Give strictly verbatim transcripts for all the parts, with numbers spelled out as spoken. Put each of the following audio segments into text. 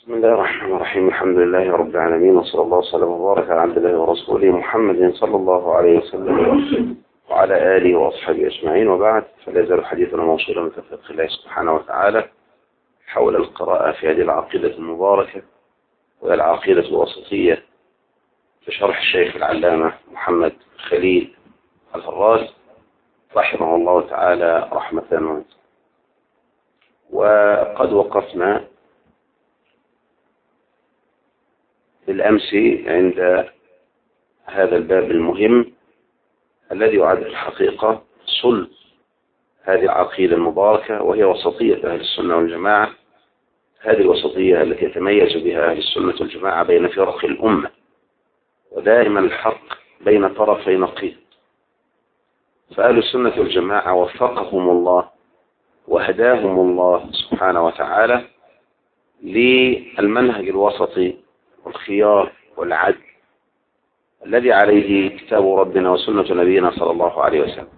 بسم الله الرحمن الرحيم. الحمد لله رب العالمين، وصلى الله وسلم وبارك على عبد الله ورسوله محمد صلى الله عليه وسلم وعلى آله وأصحابه أجمعين، وبعد، فلا يزال حديثنا موصولا من توفيق الله سبحانه وتعالى حول القراءة في هذه العقيدة المباركة وهي العقيدة الوسطية بشرح الشيخ العلامة محمد خليل الفراس رحمه الله تعالى رحمة واسعة. وقد وقفنا بالأمس عند هذا الباب المهم الذي يعد الحقيقة صلب هذه العقيدة المباركة، وهي وسطية أهل السنة والجماعة. هذه الوسطية التي يتميز بها أهل السنة والجماعة بين فرق الأمة، ودائما الحق بين طرفي نقيض. فأهل السنة والجماعة وفقهم الله وهداهم الله سبحانه وتعالى للمنهج الوسطي والخيار والعدل الذي عليه كتاب ربنا وسنة نبينا صلى الله عليه وسلم.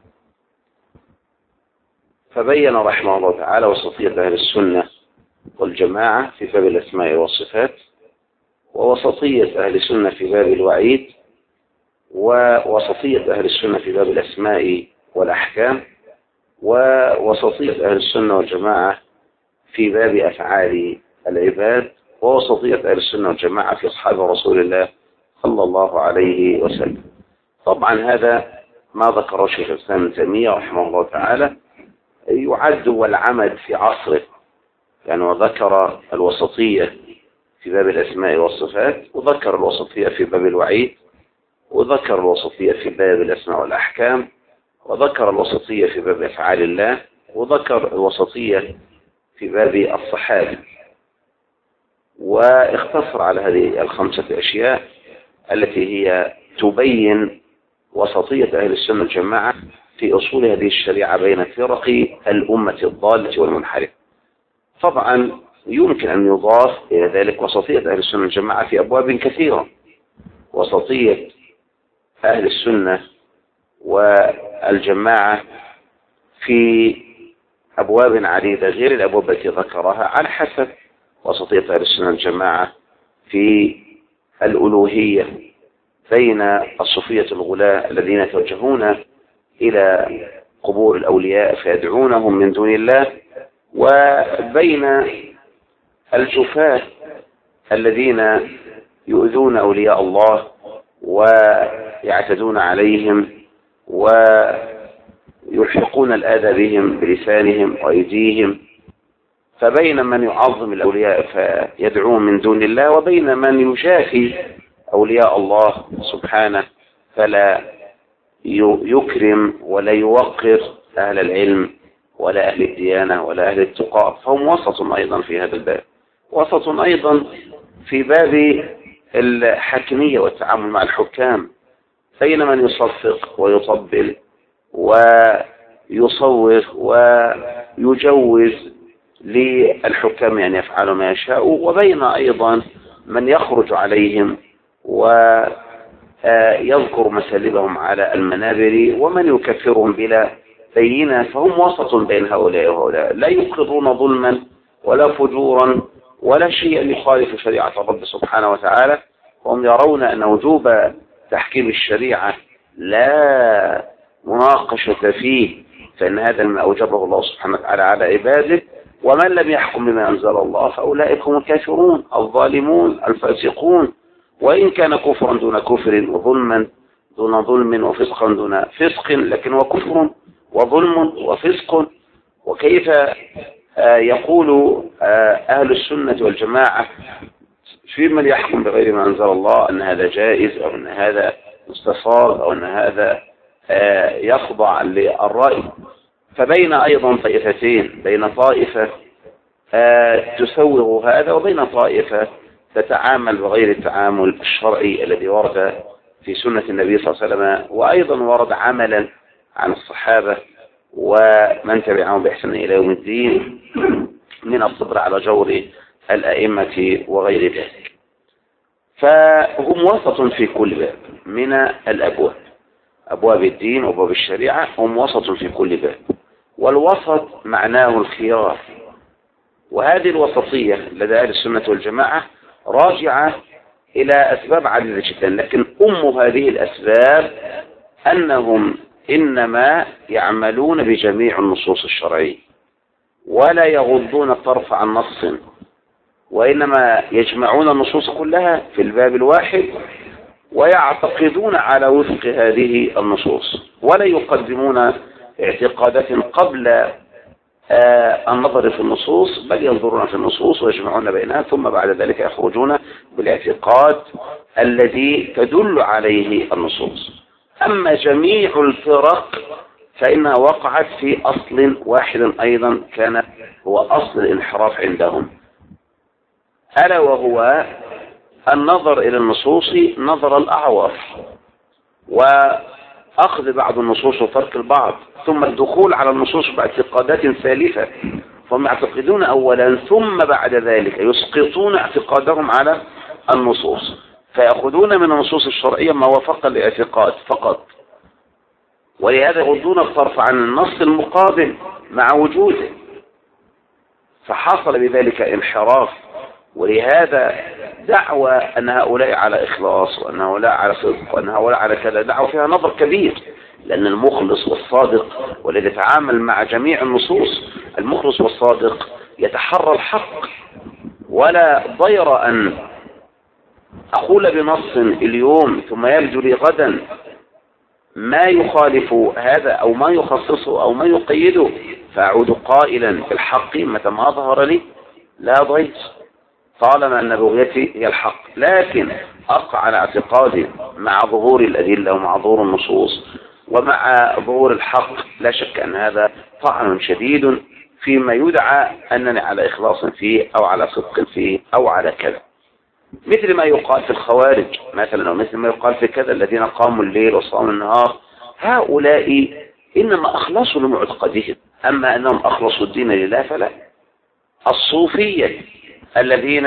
فبين رحمه الله تعالى وسطية أهل السنة والجماعة في باب الأسماء والصفات، ووسطية أهل السنة في باب الوعيد، ووسطية أهل السنة في باب الأسماء والأحكام، ووسطية أهل السنة والجماعة في باب أفعال العباد، ووسطية أهل السنة والجماعة في أصحاب رسول الله صلى الله عليه وسلم. طبعا هذا ما ذكره شيخ الإسلام ابن تيمية رحمه الله تعالى يعد والعمد في عصره، يعني وذكر الوسطية في باب الأسماء والصفات، وذكر الوسطية في باب الوعيد، وذكر الوسطية في باب الأسماء والأحكام، وذكر الوسطية في باب أفعال الله، وذكر الوسطية في باب الصحابة، واختصر على هذه الخمسة أشياء التي هي تبين وسطية أهل السنة والجماعة في أصول هذه الشريعة بين فرق الأمة الضالة والمنحرفة. طبعا يمكن أن يضاف إلى ذلك وسطية أهل السنة والجماعة في أبواب كثيرة. وسطية أهل السنة والجماعة في أبواب عديدة غير الأبواب التي ذكرها، على حسب وسطية أهل السنة والجماعة في الألوهية بين الصوفية الغلاة الذين يتوجهون إلى قبور الأولياء فيدعونهم من دون الله، وبين الجفاة الذين يؤذون أولياء الله ويعتدون عليهم ويلحقون الأذى بهم بلسانهم وأيديهم. فبين من يعظم الأولياء فيدعوهم من دون الله، وبين من يجافي أولياء الله سبحانه فلا يكرم ولا يوقر أهل العلم ولا أهل الديانة ولا أهل التقى. فهم وسط أيضا في هذا الباب، وسط أيضا في باب الحاكمية والتعامل مع الحكام، بين من يصفق ويطبل ويصور ويجوز للحكام أن يفعلوا ما يشاءوا، وبين أيضا من يخرج عليهم ويذكر مسالبهم على المنابر ومن يكفرهم بلا بينة. فهم وسط بين هؤلاء وهؤلاء، لا يقرون ظلما ولا فجورا ولا شيء يخالف شريعة الرب سبحانه وتعالى. وهم يرون أن وجوب تحكيم الشريعة لا مناقشة فيه، فإن هذا ما أوجبه الله سبحانه وتعالى على عباده، ومن لم يحكم بما أنزل الله فأولئك هم الكافرون الظالمون الفاسقون، وإن كان كفرا دون كفر وظلما دون ظلم وفسقا دون فسق، لكن هو كفر وظلم وفسق. وكيف يقول أهل السنة والجماعة في من يحكم بغير ما أنزل الله أن هذا جائز أو أن هذا مستفاض أو أن هذا يخضع للرأي؟ فبين أيضا طائفتين، بين طائفة تسوغ هذا وبين طائفة تتعامل بغير التعامل الشرعي الذي ورد في سنة النبي صلى الله عليه وسلم، وأيضا ورد عملا عن الصحابة ومن تبعهم بإحسان إلى يوم الدين من الصبر على جور الأئمة وغير ذلك. فهم وسط في كل باب من الأبواب، أبواب الدين وأبواب الشريعة، هم وسط في كل باب. والوسط معناه الخيار، وهذه الوسطية لدى أهل السنة والجماعة راجعة إلى أسباب عديدة جدا، لكن أم هذه الأسباب أنهم إنما يعملون بجميع النصوص الشرعية ولا يغضون الطرف عن نص، وإنما يجمعون النصوص كلها في الباب الواحد ويعتقدون على وفق هذه النصوص، ولا يقدمون اعتقادات قبل آه النظر في النصوص، بل ينظرون في النصوص ويجمعون بينها، ثم بعد ذلك يخرجون بالاعتقاد الذي تدل عليه النصوص. أما جميع الفرق فإنها وقعت في أصل واحد أيضا كان هو أصل الانحراف عندهم، ألا وهو النظر إلى النصوص نظر الأعور، وأخذ بعض النصوص وترك البعض، ثم الدخول على النصوص باعتقادات سالفة، فهم يعتقدون أولا ثم بعد ذلك يسقطون اعتقادهم على النصوص، فيأخذون من النصوص الشرعية ما وفق الاعتقاد فقط، ولهذا يغضون الطرف عن النص المقابل مع وجوده، فحصل بذلك انحراف. ولهذا دعوى أن هؤلاء على إخلاص وأن هؤلاء على صدق وأن هؤلاء على كذا دعوى فيها نظر كبير، لأن المخلص والصادق والذي يتعامل مع جميع النصوص، المخلص والصادق يتحرى الحق، ولا ضير أن أقول بنص اليوم ثم يبدو لي غدا ما يخالف هذا أو ما يخصصه أو ما يقيده، فأعود قائلا بالحق متى ما ظهر لي لا ضير، طالما أن بغيتي هي الحق، لكن أبقى على اعتقادي مع ظهور الأدلة ومع ظهور النصوص ومع ظهور الحق. لا شك أن هذا طعن شديد فيما يدعى أنني على إخلاص فيه أو على صدق فيه أو على كذا، مثل ما يقال في الخوارج مثلا، ومثل ما يقال في كذا الذين قاموا الليل وصاموا النهار. هؤلاء إنما أخلصوا لمعتقدهم، أما أنهم أخلصوا الدين لله فلا. الصوفية الذين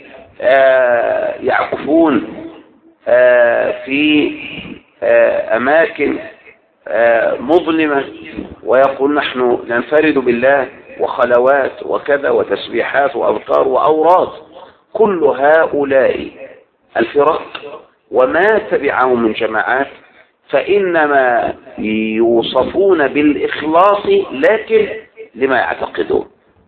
آه يعكفون آه في آه أماكن آه مظلمة ويقول نحن ننفرد بالله، وخلوات وكذا وتسبيحات وأذكار وأوراد، كل هؤلاء الفرق وما تبعهم من جماعات فإنما يوصفون بالإخلاص لكن لما يعتقدون.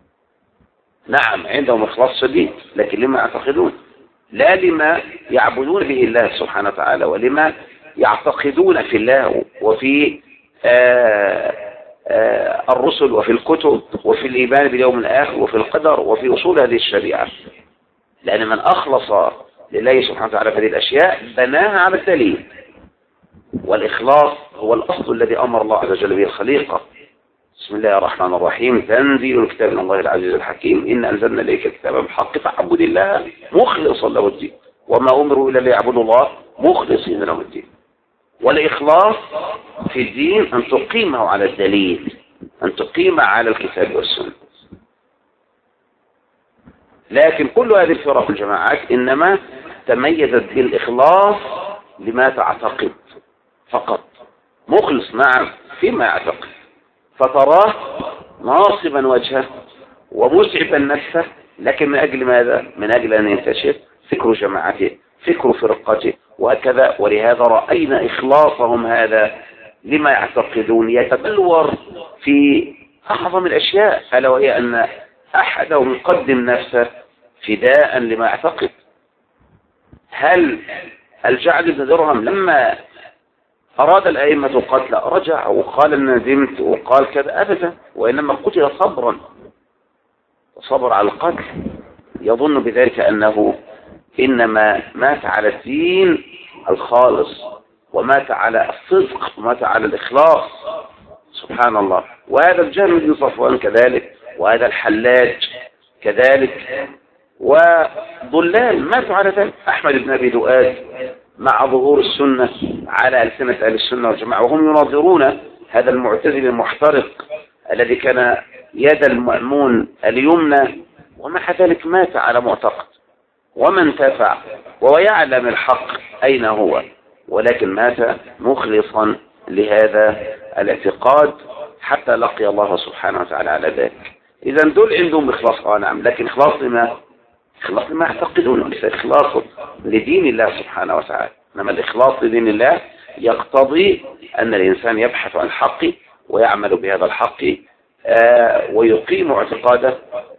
نعم عندهم إخلاص شديد لكن لما يعتقدون، لا لما يعبدون به الله سبحانه وتعالى ولما يعتقدون في الله وفي آآ آآ الرسل وفي الكتب وفي الإيمان باليوم الآخر وفي القدر وفي أصول هذه الشريعة. لأن من أخلص لله سبحانه وتعالى في هذه الأشياء بناها على الدليل، والإخلاص هو الأصل الذي أمر الله عز وجل به الخليقة. بسم الله الرحمن الرحيم، تنزيل الكتاب من الله العزيز الحكيم، إن أنزلنا إليك الكتاب بالحق فاعبد الله مخلصا له الدين، وما أمروا إلا ليعبدوا الله مخلصين له الدين. والإخلاص في الدين أن تقيمه على الدليل، أن تقيمه على الكتاب والسنة. لكن كل هذه الفرق الجماعات إنما تميزت بالإخلاص لما تعتقد فقط، مخلص نعم فيما يعتقد، فتراه ناصبا وجهه ومسعفا نفسه، لكن من أجل ماذا؟ من أجل أن ينتشر فكر جماعته، فكر فرقته وهكذا. ولهذا رأينا إخلاصهم هذا لما يعتقدون يتبلور في أعظم الأشياء، ألا وهي أن أحدهم يقدم نفسه فداء لما يعتقد. هل الجعد بن درهم لما أراد الأئمة قتل رجع وقال أن ندمت وقال كذا؟ أبدا، وإنما قتل صبرا، صبر على القتل، يظن بذلك أنه إنما مات على الدين الخالص ومات على الصدق ومات على الإخلاص. سبحان الله. وهذا الجهل بن صفوان كذلك، وهذا الحلاج كذلك، وضلال ماتوا على ذلك. أحمد بن أبي دؤاد مع ظهور السنة على ألسنة أهل السنة والجماعة وهم يناظرون هذا المعتزل المحترق الذي كان يد المأمون اليمنى، ومع ذلك مات على معتقد وما انتفع وهو يعلم الحق أين هو، ولكن مات مخلصا لهذا الاعتقاد حتى لقي الله سبحانه وتعالى على ذلك. إذا دول عندهم إخلاص، آه نعم، لكن إخلاص لما إخلاص لما يعتقدونه، ليس إخلاص لدين الله سبحانه وتعالى. إنما الإخلاص لدين الله يقتضي أن الإنسان يبحث عن الحق ويعمل بهذا الحق آه ويقيم اعتقاده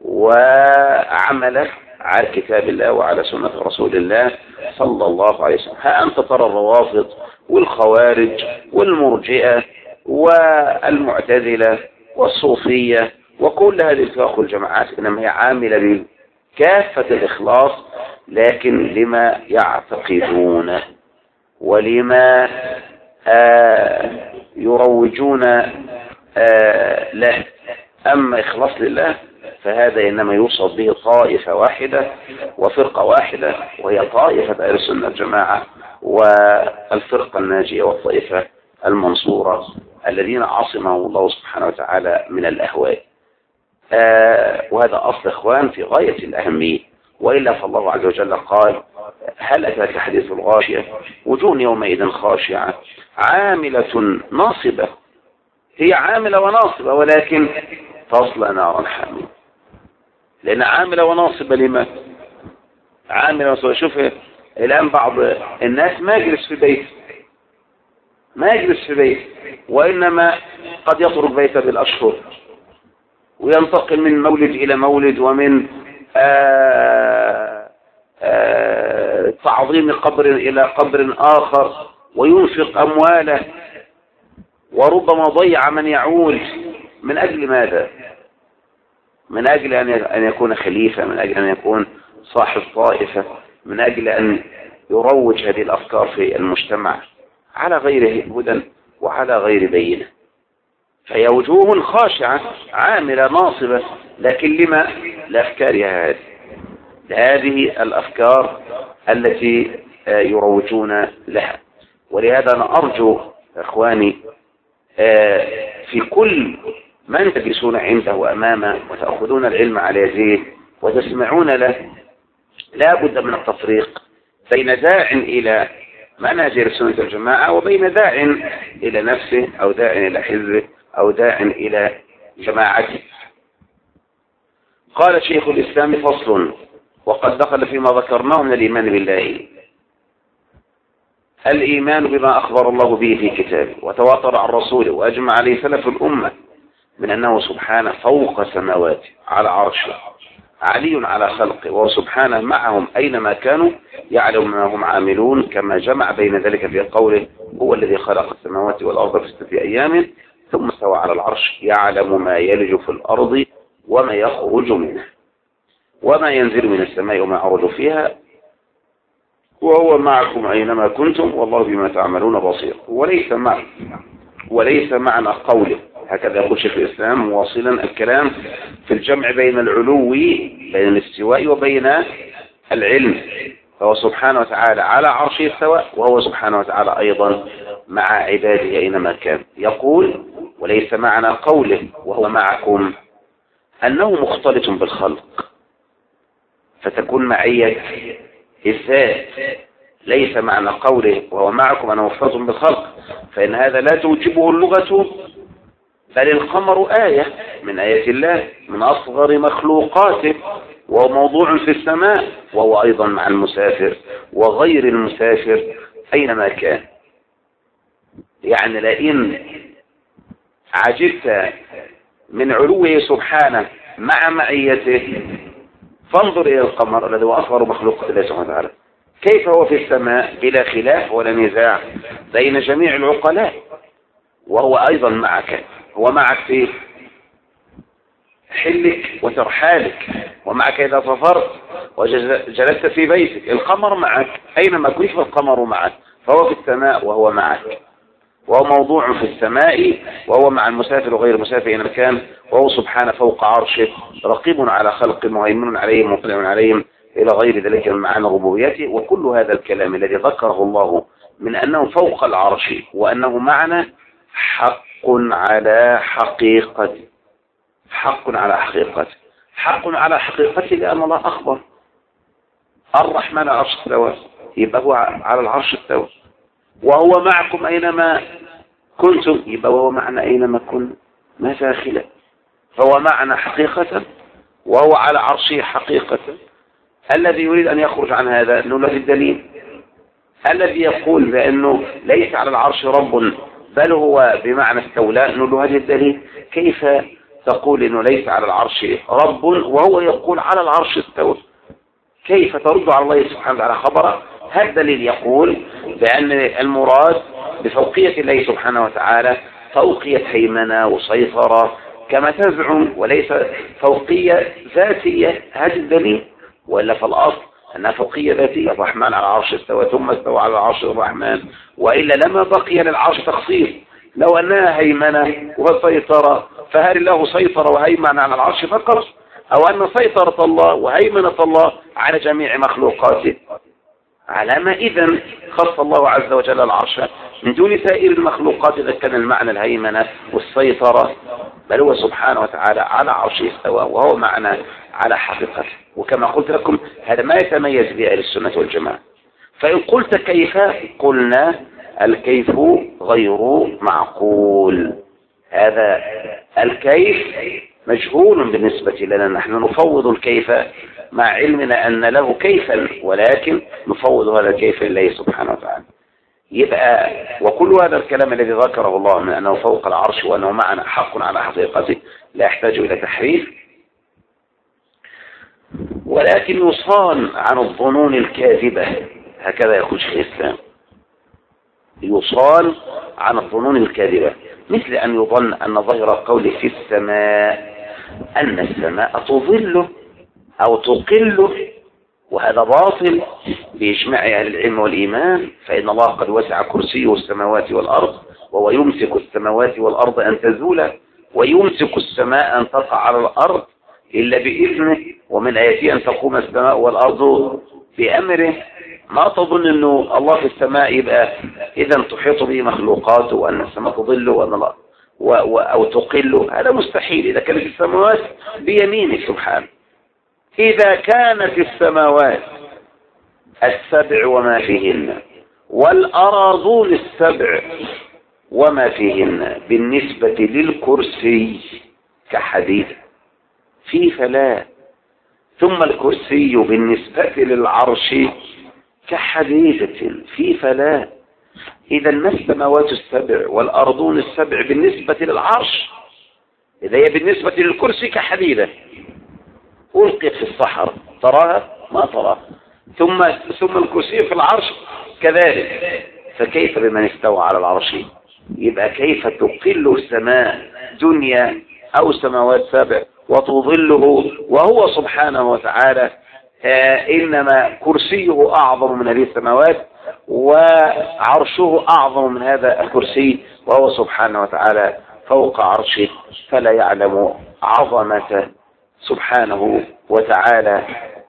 وعمله على كتاب الله وعلى سنة رسول الله صلى الله عليه وسلم. ها أنت ترى الروافض والخوارج والمرجئة والمعتزلة والصوفية وكل هذه الفرق والجماعات إنما هي عاملة بكافة الإخلاص، لكن لما يعتقدون ولما آه يروجون آه له. أما إخلاص لله فهذا إنما يوصف به طائفة واحدة وفرقة واحدة، وهي طائفة أهل السنة الجماعة والفرقة الناجية والطائفة المنصورة الذين عصمهم الله سبحانه وتعالى من الأهواء. آه وهذا أصل إخوان في غاية الأهمية، وإلا فالله عز وجل قال: هل أتاك حديث الغاشية وجوه يومئذ خاشعة عاملة ناصبة. هي عاملة وناصبة ولكن تصلى نارا حامية. لأن عاملة وناصبة لما؟ عاملة وناصبة. شوف الآن بعض الناس ما يجلس في بيت ما يجلس في بيت وإنما قد يترك بيته بالأشهر وينتقل من مولد إلى مولد، ومن آآ آآ تعظيم قبر إلى قبر آخر، وينفق أمواله وربما ضيع من يعول. من أجل ماذا؟ من أجل أن يكون خليفة، من أجل أن يكون صاحب طائفة، من أجل أن يروج هذه الأفكار في المجتمع على غير هدى وعلى غير بينة. فهي وجوه خاشعة عاملة ناصبة، لكن لما؟ لأفكارها هذه هذه الأفكار التي يروجون لها. ولهذا أنا أرجو إخواني في كل من تجلسون عنده وأمامه وتأخذون العلم على يديه وتسمعون له، لا بد من التفريق بين داع إلى منهج السنة الجماعة وبين داع إلى نفسه أو داع إلى حزبه أو داع إلى جماعته. قال شيخ الإسلام: فصل. وقد دخل فيما ذكرناه من الإيمان بالله الإيمان بما أخبر الله به في كتابه وتواتر عن رسوله وأجمع عليه سلف الأمة من أنه سبحانه فوق سماواته على عرشه علي على خلقه، وهو سبحانه معهم أينما كانوا يعلم ما هم عاملون، كما جمع بين ذلك في قوله: هو الذي خلق السماوات والأرض في ستة أيام ثم استوى على العرش يعلم ما يلج في الأرض وما يخرج منها وما ينزل من السماء وما يعرج فيها وهو معكم أينما كنتم والله بما تعملون بصير. وليس مع وليس معنى قوله، هكذا يقول شيخ الإسلام مواصلا الكلام في الجمع بين العلو بين الاستواء وبين العلم، فهو سبحانه وتعالى على عرشه استوى، وهو سبحانه وتعالى أيضا مع عباده أينما كان. يقول: وليس معنى قوله وهو معكم أنه مختلط بالخلق فتكون معية الذات. ليس معنى قوله وهو معكم أنه مختلط بالخلق، فإن هذا لا توجبه اللغة، بل القمر آية من آيات الله من أصغر مخلوقاته، وهو موضوع في السماء، وهو أيضا مع المسافر وغير المسافر أينما كان. يعني لئن عجبت من علوه سبحانه مع معيته فانظر إلى القمر الذي هو أصغر مخلوقات الله سبحانه وتعالى، كيف هو في السماء بلا خلاف ولا نزاع بين جميع العقلاء، وهو أيضا معك. هو معك في حلك وترحالك، ومعك إذا سافرت وجلست في بيتك. القمر معك أينما كنت فالقمر معك، فهو في السماء وهو معك، وهو موضوع في السماء، وهو مع المسافر وغير المسافر أينما كان، وهو سبحانه فوق عرشه رقيب على خلق مهيمن عليهم مطلع عليهم إلى غير ذلك من معاني ربوبيته. وكل هذا الكلام الذي ذكره الله من أنه فوق العرش وأنه معنا حق على حقيقته، حق على حقيقته حق على حقيقته لأن الله أخبر الرحمن على العرش استوى، يبقى هو على العرش استوى. وهو معكم أينما كنتم، يبقى هو معنا أينما كنا، ما فيها خلاف. فهو معنى حقيقة وهو على عرشه حقيقة. الذي يريد أن يخرج عن هذا نقول له الدليل. الذي يقول بأنه ليس على العرش رب بل هو بمعنى استولى نقول له هذه الدليل. كيف تقول أنه ليس على العرش رب وهو يقول على العرش استوى؟ كيف ترد على الله سبحانه وتعالى خبره؟ هذا الدليل يقول بأن المراد بفوقية الله سبحانه وتعالى فوقية هيمنة وسيطرة كما تزعم، وليس فوقية ذاتية. هذا الدليل. وإلا فالأصل أنها فوقية ذاتية، الرحمن على العرش استوى ثم استوى على العرش الرحمن، وإلا لما بقي للعرش تخصيص. لو أنها هيمنة وسيطرة فهل الله سيطر وهيمن على العرش فقط، أو أن سيطرة الله وهيمنة الله على جميع مخلوقاته؟ على ما إذن خص الله عز وجل العرش من دون سائر المخلوقات إذا كان المعنى الهيمنة والسيطرة، بل هو سبحانه وتعالى على عرشه استوى وهو معنى على حقيقته. وكما قلت لكم هذا ما يتميز به أهل السنة والجماعة. فإن قلت كيف قلنا الكيف غير معقول. هذا الكيف مجهول بالنسبة لنا، نحن نفوض الكيف مع علمنا أن له كيفا، ولكن نفوض هذا الكيف لله سبحانه وتعالى. يبقى وكل هذا الكلام الذي ذكره الله من أنه فوق العرش وأنه معنى حق على حقيقته لا يحتاج إلى تحريف، ولكن يصان عن الظنون الكاذبة. هكذا يقول شيخ الإسلام، يصان عن الظنون الكاذبة، مثل أن يظن أن ظاهر قوله في السماء أن السماء تظله أو تقله، وهذا باطل بإجماع أهل العلم والإيمان. فإن الله قد وسع كرسيه السماوات والأرض وهو يمسك السماوات والأرض أن تزولا ويمسك السماء أن تقع على الأرض إلا بإذنه، ومن آياته أن تقوم السماء والأرض بأمره. ما تظن أنه الله في السماء يبقى إذا تحيط به مخلوقاته وأن السماء تظله وأن الله و و أو تقله، هذا مستحيل إذا كانت السماوات بيمينه سبحانه. إذا كانت السماوات السبع وما فيهن والأراضون السبع وما فيهن بالنسبة للكرسي كحديد في فلا، ثم الكرسي بالنسبة للعرش كحديدة في فلا. إذا ما السماوات السبع والأرضون السبع بالنسبة للعرش، إذا هي بالنسبة للكرسي كحديدة ألقيت في الصحراء تراها ما تراها، ثم ثم الكرسي في العرش كذلك. فكيف بمن استوى على العرش؟ يبقى كيف تقل السماء دنيا أو سماوات سبع وتظله وهو سبحانه وتعالى آه إنما كرسيه أعظم من هذه السماوات وعرشه أعظم من هذا الكرسي، وهو سبحانه وتعالى فوق عرشه فلا يعلم عظمته سبحانه وتعالى.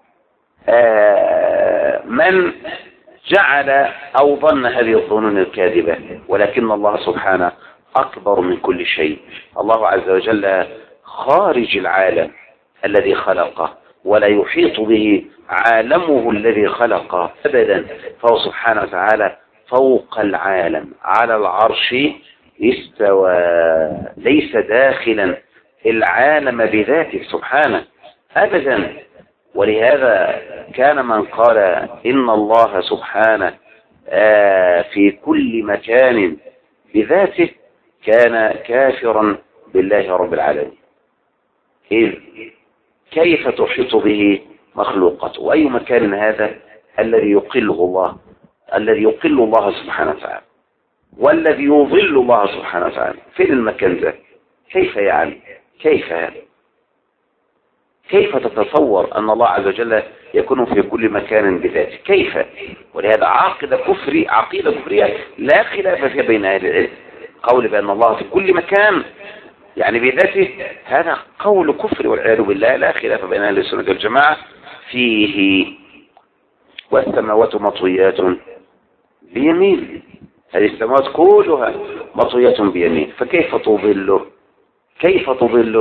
آه من جعل أو ظن هذه الظنون الكاذبة، ولكن الله سبحانه أكبر من كل شيء. الله عز وجل خارج العالم الذي خلقه ولا يحيط به عالمه الذي خلقه أبدا، فهو سبحانه وتعالى فوق العالم على العرش استوى، ليس داخلا العالم بذاته سبحانه أبدا. ولهذا كان من قال إن الله سبحانه في كل مكان بذاته كان كافرا بالله رب العالمين. إذ كيف تحيط به مخلوقته؟ وأي مكان هذا الذي يقله الله، الذي يقل الله سبحانه وتعالى والذي يظل الله سبحانه وتعالى؟ فين المكان ذا؟ كيف يعني؟ كيف يعني؟ كيف تتصور أن الله عز وجل يكون في كل مكان بذاته؟ كيف؟ ولهذا عقيدة كفري عقيدة كفرية لا خلاف فيها بين أهل العلم. قول بأن الله في كل مكان يعني بذاته هذا قول كفر والعياذ بالله، لا خلاف بين أهل السنة والجماعة فيه. والسماوات مطويات بيمين، هذه السماوات كلها مطويات بيمين، فكيف تضله؟ كيف تضله؟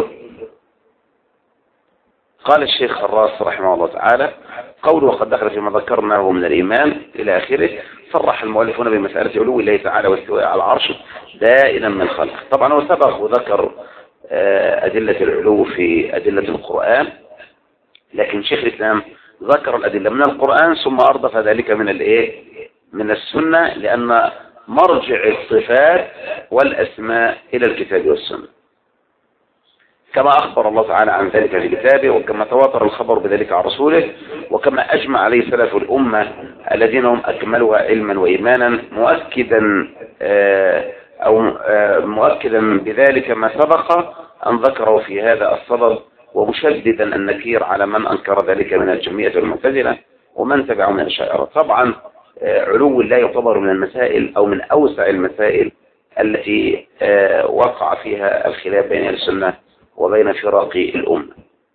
قال الشيخ الراس رحمه الله تعالى قوله وقد دخل فيما ذكرناه من الإيمان إلى آخره. صرح المؤلفون بمسألة علو الله تعالى واستواء على العرش دائما من الخلق. طبعا هو سبق وذكر أدلة العلو في أدلة القرآن، لكن شيخ الإسلام ذكر الأدلة من القرآن ثم أردف ذلك من الإيه من السنة، لأن مرجع الصفات والأسماء إلى الكتاب والسنة، كما أخبر الله تعالى عن ذلك في كتابه، وكما تواتر الخبر بذلك عن رسوله، وكما أجمع عليه سلف الأمة الذين هم أكملها علما وإيمانا، مؤكدا أو مؤكدا بذلك ما سبق أن ذكره في هذا الصدد، ومشددا النكير على من أنكر ذلك من الجميع والمعتزلة ومن تبعه من الأشاعرة. طبعا علو الله يعتبر من المسائل أو من أوسع المسائل التي وقع فيها الخلاف بين السنة وبين فراق الأمة.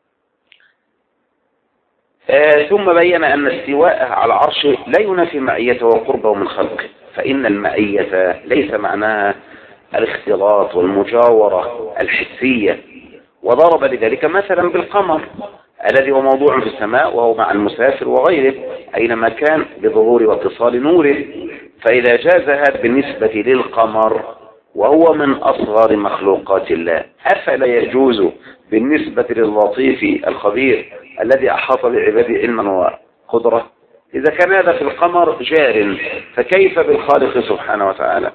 ثم بين أن استواءه على العرش لا ينافي معيته وقربه من خلقه، فإن المعية ليس معناها الاختلاط والمجاورة الحسية، وضرب لذلك مثلا بالقمر الذي هو موضوع في السماء وهو مع المسافر وغيره أينما كان بظهور واتصال نوره، فإذا جاز هذا بالنسبة للقمر وهو من أصغر مخلوقات الله، أفلا يجوز بالنسبة للطيف الخبير الذي أحاط بعباده علما وقدرة؟ إذا كان هذا في القمر جار فكيف بالخالق سبحانه وتعالى،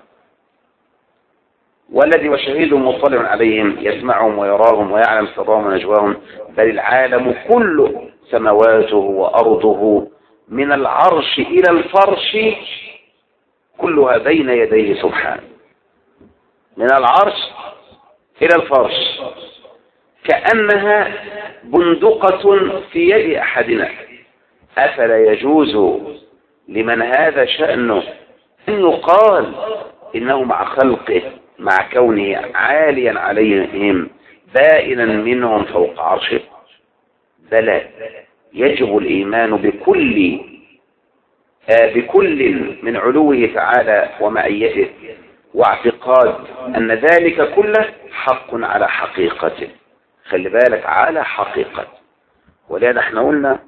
والذي وشهيد مطلع عليهم يسمعهم ويراهم ويعلم سرهم ونجواهم، بل العالم كله سماواته وأرضه من العرش إلى الفرش كلها بين يديه سبحانه، من العرش إلى الفرش كأنها بندقة في يد أحدنا، أفلا يجوز لمن هذا شأنه أن يقال إنه مع خلقه مع كونه عاليا عليهم بائنا منهم فوق عرشه؟ بلى، يجب الإيمان بكل آه بكل من علوه تعالى ومعيته، واعتقاد أن ذلك كله حق على حقيقته. خلي بالك، على حقيقته. ولذا احنا قلنا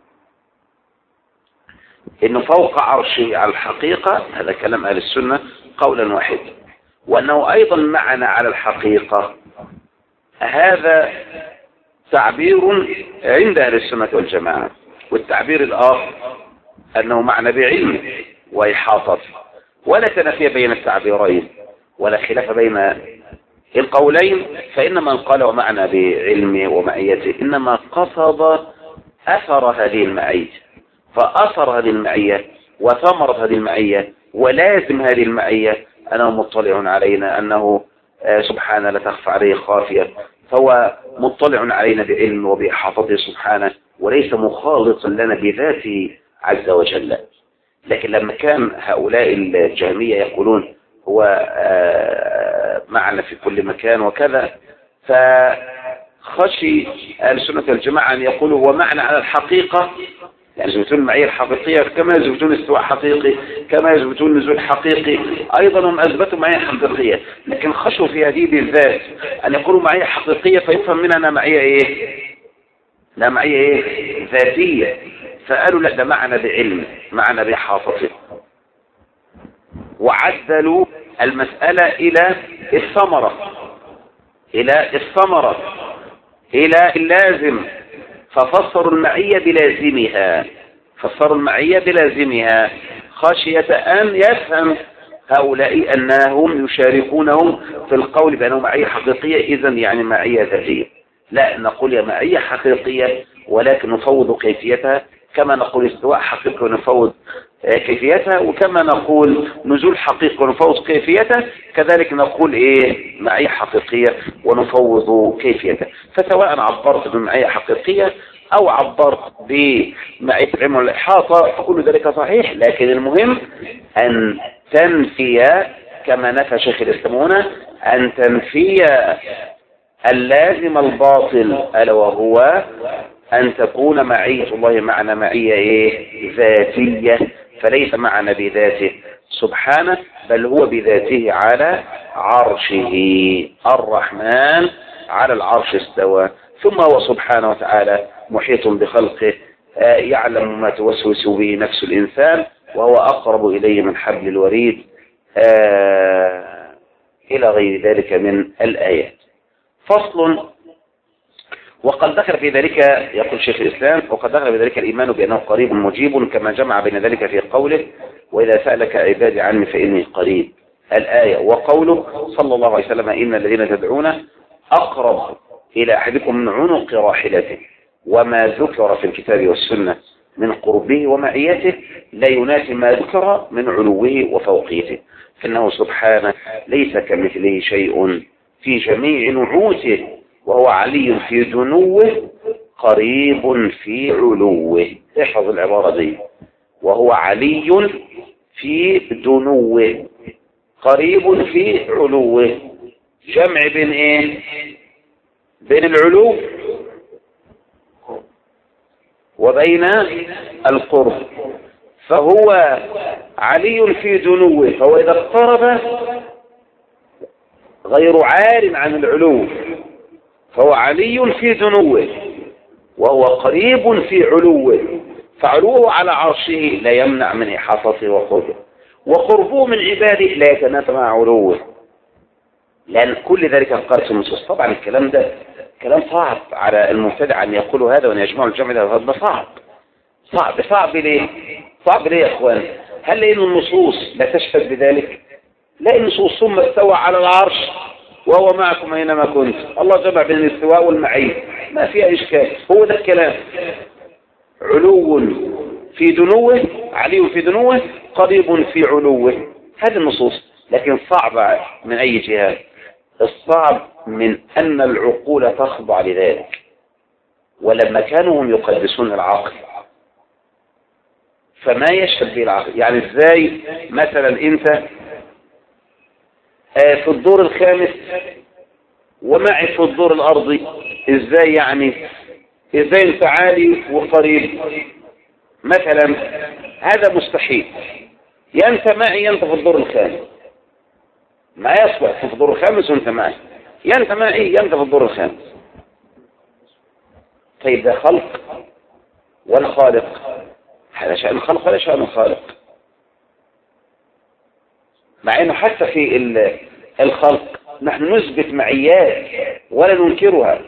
إنه فوق عرشه على الحقيقة، هذا كلام أهل السنة قولا واحدا، وأنه أيضا معنا على الحقيقة، هذا تعبير عند أهل السنة والجماعة. والتعبير الآخر أنه معنا بعلم وإحاطة، ولا تنافي بين التعبيرين ولا خلاف بين القولين، فإن من قال ومعنا بعلمه ومعيته إنما قصد أثر هذه المعية، فأثر هذه المعية وثمرة هذه المعية ولازم هذه المعية أنه مطلع علينا، أنه سبحانه لا تخفى عليه خافية، فهو مطلع علينا بعلم وبإحاطته سبحانه، وليس مخالطا لنا بذاته عز وجل. لكن لما كان هؤلاء الجهمية يقولون هو معنا في كل مكان وكذا، فخشي أهل السنة والجماعة أن يقولوا هو معنا على الحقيقة، يعني يثبتون المعية الحقيقية كما يثبتون استواء حقيقي، كما يثبتون نزول حقيقي، أيضا هم أثبتوا معية حقيقية، لكن خشوا في هذه بالذات أن يقولوا معية حقيقية فيفهم منها معية إيه؟ لا، معية إيه؟ ذاتية. فقالوا لا، ده معنا بعلم، معنا بإحاطته، وعدلوا المسألة إلى الثمرة، إلى الثمرة، إلى اللازم، ففسروا المعية بلازمها، فسروا المعية بلازمها خشية أن يفهم هؤلاء أنهم يشاركونهم في القول بأنه معية حقيقية إذن يعني معية ذاتية. لا، نقول يا معية حقيقية ولكن نفوض كيفيتها، كما نقول استواء حقيقي ونفوض كيفيتها، وكما نقول نزول حقيقي ونفوض كيفيتها، كذلك نقول ايه معية حقيقية ونفوض كيفيتها. فسواء عبرت بمعية حقيقية او عبرت بمعية علم والإحاطة فكل ذلك صحيح، لكن المهم ان تنفي كما نفى شيخ الإسلام هنا، ان تنفي اللازم الباطل، ألا وهو أن تكون معية الله معنا معية إيه؟ ذاتية، فليس معنا بذاته سبحانه، بل هو بذاته على عرشه. الرحمن على العرش استوى، ثم هو سبحانه وتعالى محيط بخلقه، يعلم ما توسوس به نفس الإنسان، وهو أقرب إليه من حبل الوريد، إلى غير ذلك من الآيات. فصل. وقد دخل في ذلك، يقول شيخ الإسلام، وقد دخل في ذلك الإيمان بأنه قريب مجيب، كما جمع بين ذلك في قوله وإذا سألك عبادي عني فإني قريب الآية، وقوله صلى الله عليه وسلم إن الذين تدعون أقرب إلى أحدكم من عنق راحلته، وما ذكر في الكتاب والسنة من قربه ومعيته لا ينافي ما ذكر من علوه وفوقيته، فإنه سبحانه ليس كمثله شيء في جميع نعوته، وهو علي في دنوه قريب في علوه. احفظ العبارة دي، وهو علي في دنوه قريب في علوه. جمع بين ايه؟ بين العلو وبين القرب. فهو علي في دنوه، فهو إذا اقترب غير عار عن العلو، فهو علي في دنوه وهو قريب في علوه، فعلوه على عرشه لا يمنع من إحاطته وقربه، وقربه من عباده لا يتنافى مع علوه، لأن كل ذلك قالت النصوص. طبعا الكلام ده كلام صعب على المبتدع أن يقولوا هذا وأن يجمعوا الجمع ده، هذا صعب صعب صعب ليه؟ صعب ليه يا أخوان؟ هل لأن النصوص لا تشهد بذلك؟ لا، النصوص ثم استوى على العرش وهو معكم أينما كنت، الله جمع بين الاستواء والمعية، ما فيها إشكال، هو ده الكلام. علو في دنوه، علي في دنوه قريب في علوه، هذه النصوص. لكن صعب من أي جهة؟ الصعب من أن العقول تخضع لذلك، ولما كانوا هم يقدسون العقل فما يشهد به العقل. يعني ازاي مثلا انت في الدور الخامس ومعي في الدور الارضي، ازاي يعني؟ ازاي انت عالي وقريب مثلا؟ هذا مستحيل. يا انت معي يا انت في الدور الخامس، ما يصلح في الدور الخامس وانت معي، يا انت معي يا انت في الدور الخامس. طيب ده خلق ولا خالق؟ هذا شأن الخلق ولا شأن الخالق؟ مع انه حتى في الخلق نحن نثبت معيات ولا ننكرها.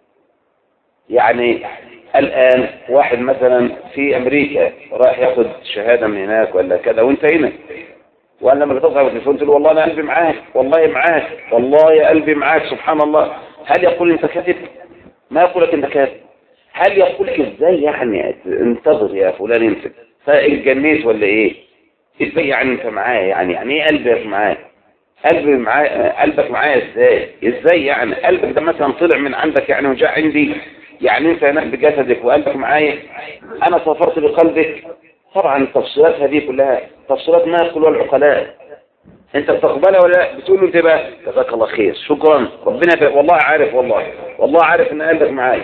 يعني الآن واحد مثلا في أمريكا راح ياخد شهادة من هناك ولا كذا وانت هنا، وأنا لما بتطلع بالتليفون تقول والله أنا قلبي معاك، والله معاك، والله يا قلبي معاك، سبحان الله. هل يقول أنت كاذب؟ ما يقول لك أنت كاذب. هل يقول لك إزاي يعني انتظر يا فلان انت فاتجنيت ولا إيه؟ إزاي يعني أنت معايا؟ يعني يعني إيه قلبك معايا؟ قلبي معايا، قلبك معايا إزاي؟ إزاي يعني قلبك ده مثلا طلع من عندك يعني وجاء عندي؟ يعني أنت هناك بجسدك وقلبك معايا، أنا سافرت بقلبك. طبعا التفصيلات هذه كلها تفصيلات ما يقولها العقلاء. انت بتقبلها ولا لا؟ بتقول له انت بقى جزاك الله خير، شكرا، ربنا بقى. والله عارف، والله والله عارف ان قلبك معايا.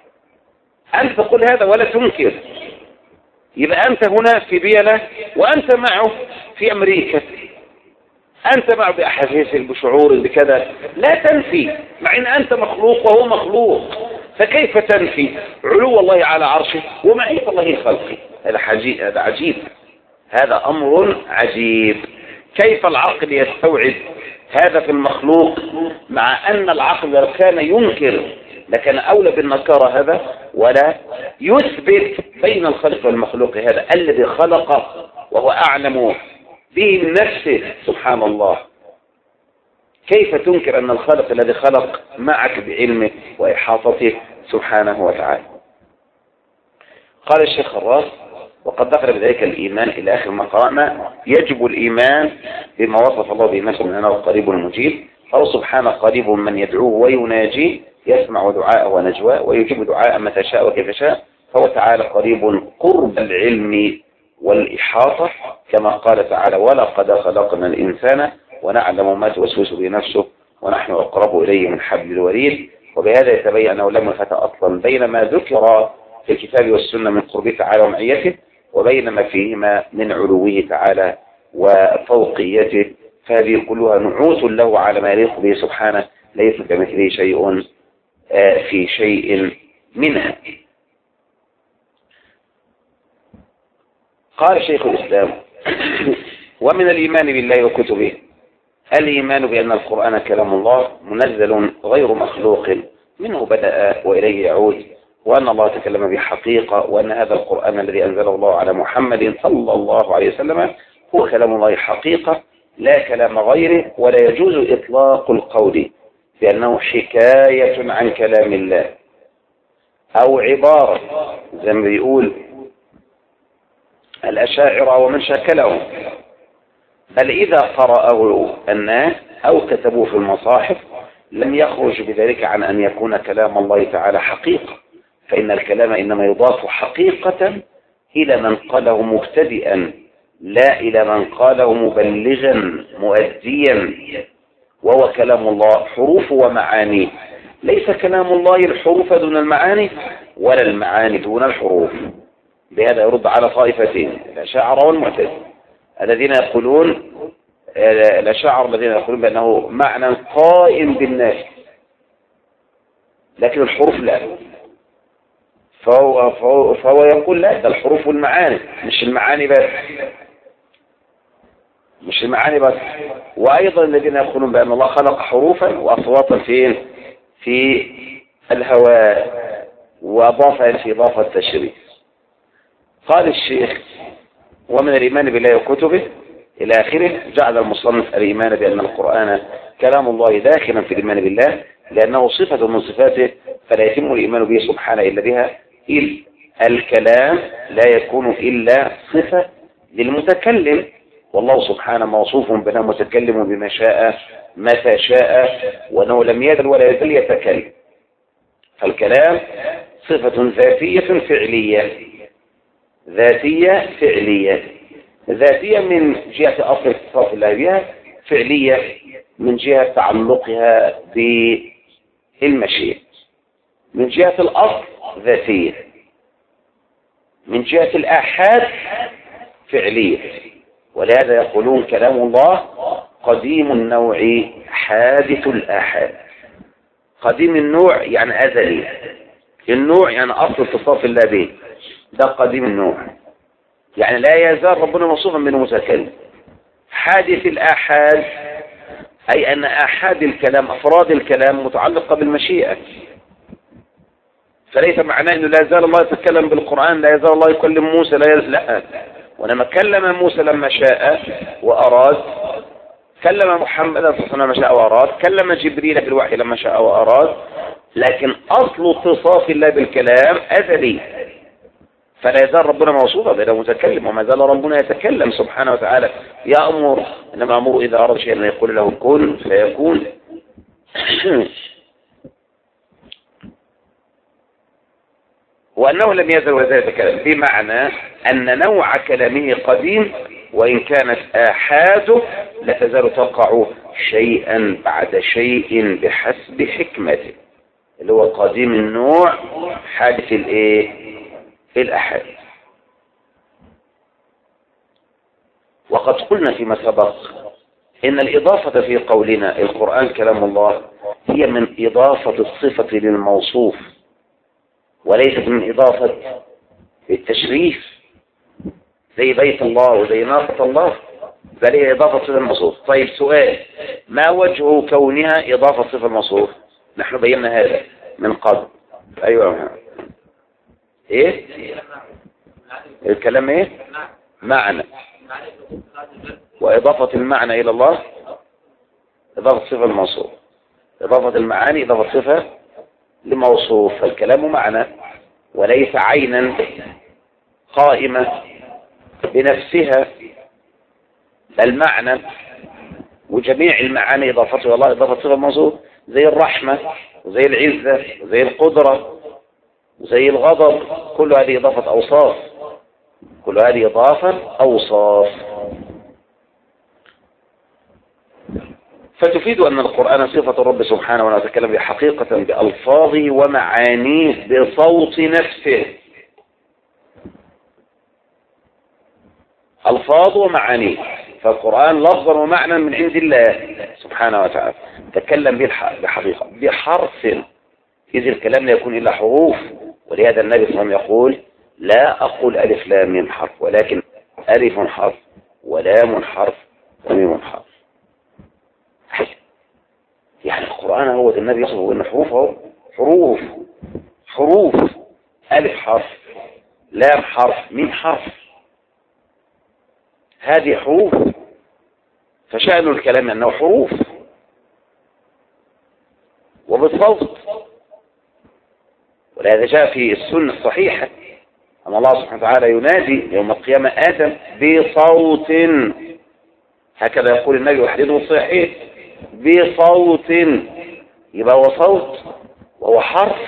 انت تقول هذا ولا تنكر، يبقى انت هنا في بيئة وانت معه في امريكا، انت معه باحاسيسك بشعورك بكذا، لا تنفي، مع ان انت مخلوق وهو مخلوق، فكيف تنفي علو الله على عرشه ومعية الله خلقه؟ هذا عجيب، هذا عجيب، هذا أمر عجيب. كيف العقل يستوعب هذا في المخلوق، مع أن العقل لو كان ينكر لكان أولى بالنكارة هذا، ولا يثبت بين الخلق والمخلوق هذا الذي خلق وهو أعلم به من نفسه سبحان الله. كيف تنكر أن الخالق الذي خلق معك بعلمه وإحاطته سبحانه وتعالى؟ قال الشيخ خراس وقد دخل بذلك الإيمان إلى آخر ما قرأنا. يجب الإيمان بما وصف الله به نفسه من أنه قريب المجيب. قال سبحانه قريب من يدعوه ويناجيه، يسمع دعاءه ونجواه ويجيب دعاء متى شاء وكيف شاء، فهو تعالى قريب قرب العلم والإحاطة، كما قال تعالى ولقد خلقنا الإنسان ونعلم ما توسوس به نفسه ونحن أقرب إليه من حبل الوريد. وبهذا يتبين أنه لم يفتى أصلا بين ما ذكر في الكتاب والسنة من قربه تعالى ومعيته وبين ما فيهما من علوه تعالى وفوقيته، فهذه كلها نعوت له على ما يليق به سبحانه، ليس كمثله شيء في شيء منها. قال شيخ الإسلام ومن الإيمان بالله وكتبه الإيمان بأن القرآن كلام الله منزل غير مخلوق منه بدأ وإليه يعود، وأن الله تكلم بحقيقة، وأن هذا القرآن الذي أنزله الله على محمد صلى الله عليه وسلم هو كلام الله حقيقة لا كلام غيره، ولا يجوز إطلاق القول بأنه حكاية عن كلام الله أو عبارة زي ما بيقول الأشاعرة ومن شكلهم، بل إذا قرأه الناس أو كتبوه في المصاحف لم يخرج بذلك عن أن يكون كلام الله تعالى حقيقة، فإن الكلام إنما يضاف حقيقة إلى من قاله مبتدئا لا إلى من قاله مبلغا مؤديا، وهو كلام الله حروف ومعاني، ليس كلام الله الحروف دون المعاني ولا المعاني دون الحروف. بهذا يرد على طائفتين الأشاعرة والمعتزلة الذين يقولون الأشاعرة الذين يقولون بأنه معنى قائم بالناس لكن الحروف لا، فهو, فهو, فهو يقول لا، ده الحروف والمعاني مش المعاني بس، مش المعاني بس. وأيضا الذين يقولون بأن الله خلق حروفا وأصواتا فين في الهواء وأضافها في إضافة التشريف. قال الشيخ ومن الإيمان بالله وكتبه إلى آخره، جعل المصنف الإيمان بأن القرآن كلام الله داخلا في الإيمان بالله لأنه صفة من صفاته فلا يتم الإيمان به سبحانه إلا بها، إذ الكلام لا يكون إلا صفة للمتكلم، والله سبحانه موصوف بأنه متكلم بما شاء متى شاء، وأنه لم يزل ولا يزل يتكلم، فالكلام صفة ذاتية فعلية، ذاتية فعلية، ذاتية من جهة أصل اتصاف الله بها، فعلية من جهة تعلقها بالمشيئة. من جهة الأصل ذاتية، من جهة الآحاد فعلية، ولهذا يقولون كلام الله قديم النوع حادث الآحاد. قديم النوع يعني أزلي، النوع يعني أصل اتصاف الله به، ده قديم النوع يعني لا يزال ربنا موصوفا بأنه متكلم. حادث الآحاد أي أن آحاد الكلام أفراد الكلام متعلقة بالمشيئة، فليس معناه أنه لا يزال الله يتكلم بالقرآن، لا يزال الله يكلم موسى، لا يزال لا، ولما كلم موسى لما شاء وأراد، كلم محمد صلى الله عليه وسلم لما شاء وأراد، كلم جبريل في الوحي لما شاء وأراد، لكن أصل اتصاف الله بالكلام أزلي، فلا يزال ربنا موصوفا بأنه متكلم، وما زال ربنا يتكلم سبحانه وتعالى، يأمر، إنما أمر إذا أراد شيئا يقول له كن فيكون. وأنه لم يزل ولا يزال يتكلم، بمعنى أن نوع كلامه قديم، وإن كانت آحاده لا تزال تقع شيئا بعد شيء بحسب حكمته، اللي هو قديم النوع حادث الايه الأحاديث. وقد قلنا فيما سبق إن الإضافة في قولنا القرآن كلام الله هي من إضافة الصفة للموصوف، وليست من إضافة التشريف زي بيت الله وزي ناقة الله، بل هي إضافة صفة الموصوف. طيب سؤال، ما وجه كونها إضافة صفة الموصوف؟ نحن بينا هذا من قبل. أيوة، إيه الكلام إيه معنى، وإضافة المعنى إلى الله إضافة صفة الموصوف، إضافة المعاني إضافة صفة لموصوف، فالكلام معنى وليس عينا قائمة بنفسها، بل معنى، وجميع المعاني إضافته إلى الله إضافة صفة الموصوف، زي الرحمة وزي العزة وزي القدرة وزي الغضب، كل هذه إضافة أوصاف، كل هذه إضافة أوصاف، فتفيد أن القرآن صفة الرب سبحانه وتعالى يتكلم بحقيقة بألفاظه ومعانيه بصوت نفسه، ألفاظ ومعانيه، فالقرآن لفظا ومعنى من عند الله سبحانه وتعالى تكلم بحقيقة بحرف، إذ الكلام لا يكون إلا حروف، ولهذا النبي صلى الله عليه وسلم يقول لا أقول ألف لام ميم حرف، ولكن ألف حرف ولام حرف وميم حرف. يعني القرآن هو النبي يصفه إن حروفه حروف حروف ألف حرف، لام حرف، ميم حرف، هذه حروف. فشأن الكلام أنه حروف وبالصوت. ولهذا جاء في السنة الصحيحة أن الله سبحانه وتعالى ينادي يوم القيامة آدم بصوت، هكذا يقول النبي وحديثه الصحيح، بصوت، يبقى هو صوت وهو حرف،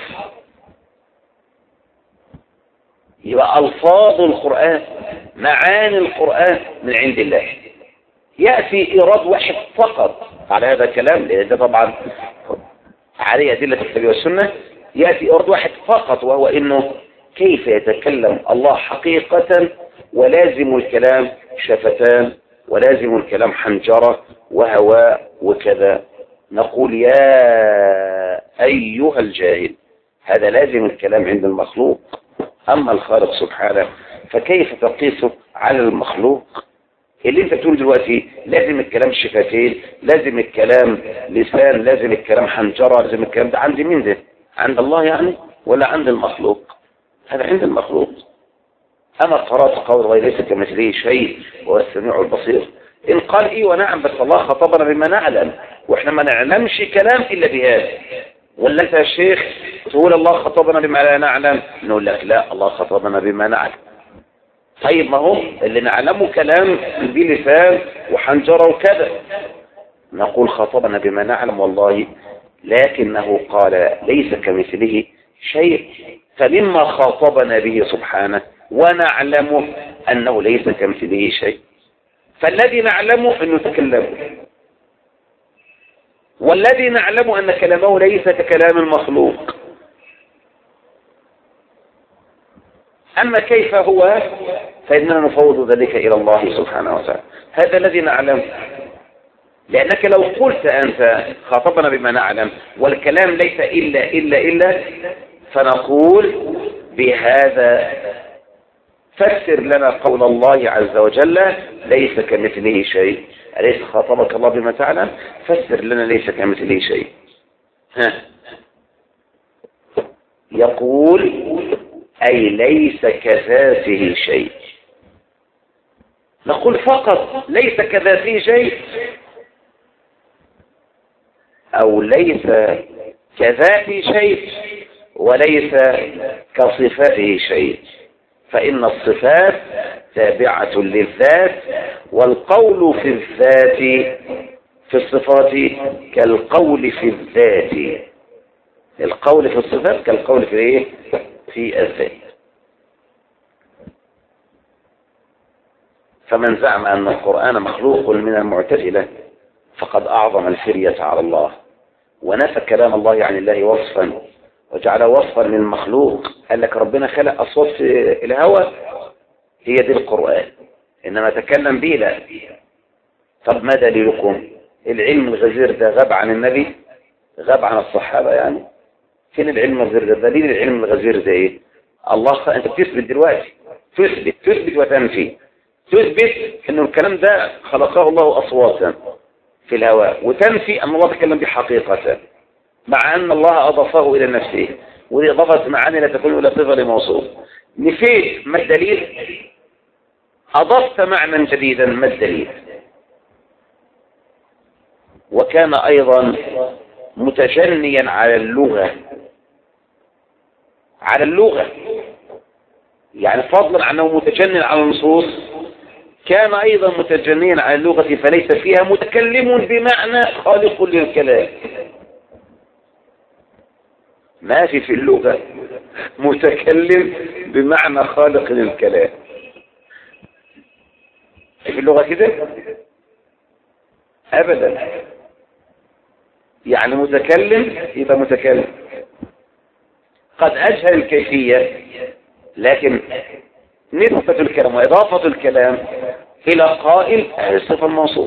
يبقى ألفاظ القرآن معاني القرآن من عند الله. يأتي إيراد واحد فقط على هذا الكلام، لأن ده طبعا عليه أدلة الكتاب والسنة. يأتي إيراد واحد فقط، وهو إنه كيف يتكلم الله حقيقة ولازم الكلام شفتان ولازم الكلام حنجرة وهواء وكذا. نقول يا أيها الجاهل، هذا لازم الكلام عند المخلوق. أما الخالق سبحانه فكيف تقيسه على المخلوق؟ اللي انت بتقول دلوقتي لازم الكلام شفتين، لازم الكلام لسان، لازم الكلام حنجرة، لازم الكلام ده عند مين ده؟ عند الله يعني ولا عند المخلوق؟ هذا عند المخلوق. أما قرأت قول غير ليس كمثله شيء وهو السميع البصير، إن قال إيه ونعم، بس الله خطبنا بما نعلم، وإحنا ما نعلمش كلام إلا بهذا. ولا أنت يا شيخ تقول الله خطبنا بما لا نعلم؟ نقول لك لا، الله خطبنا بما نعلم. طيب ما هو اللي نعلمه كلام بلسان وحنجرة وكذا، نقول خطبنا بما نعلم والله، لكنه قال ليس كمثله شيء، فمما خاطبنا به سبحانه ونعلمه أنه ليس كمثله شيء. فالذي نعلمه أنه تكلمه، والذي نعلم أن كلامه ليس ككلام المخلوق. أما كيف هو فإننا نفوض ذلك إلى الله سبحانه وتعالى، هذا الذي نعلم. لأنك لو قلت أنت خاطبنا بما نعلم والكلام ليس إلا إلا إلا فنقول بهذا فسر لنا قول الله عز وجل ليس كمثله شيء. أليس خاطبك الله بما تعلم؟ فسر لنا ليس كمثله شيء. ها يقول أي ليس كذاته شيء. نقول فقط ليس كذاته شيء، أو ليس كذاته شيء وليس كصفاته شيء، فإن الصفات تابعة للذات، والقول في الذات في الصفات كالقول في الذات. القول في الصفات كالقول في ايه؟ في الذات. فمن زعم أن القرآن مخلوق من المعتزلة فقد أعظم الفرية على الله، ونفى كلام الله عن الله وصفا وجعله وصفا للمخلوق. قال لك ربنا خلق أصوات في الهواء، هي دي القرآن، إنما تكلم به لا. طب ما دليلكم؟ العلم الغزير ده غاب عن النبي، غاب عن الصحابة يعني. فين العلم الغزير ده؟ دليل العلم الغزير ده ايه؟ الله خ... انت بتثبت دلوقتي، تثبت تثبت وتنفي. تثبت انه الكلام ده خلقه الله أصواتا في الهواء، وتنفي أن الله تكلم به حقيقة، مع أن الله أضافه إلى نفسه، ودي إضافة معاني لا تكون إلا صفة لموصوف. نفيت، ما الدليل؟ أضفت معنى جديدا، ما الدليل؟ وكان أيضا متجنيا على اللغة، على اللغة يعني فضلا عنه متجنن على النصوص، كان أيضا متجنيا على اللغة، فليس فيها متكلم بمعنى خالق للكلام. ما في في اللغة متكلم بمعنى خالق للكلام في اللغة كده أبدا. يعني متكلم يبقى متكلم، قد أجهل الكيفية، لكن نسبة الكلام وإضافة الكلام إلى قائل هذه الصفة الموصوف.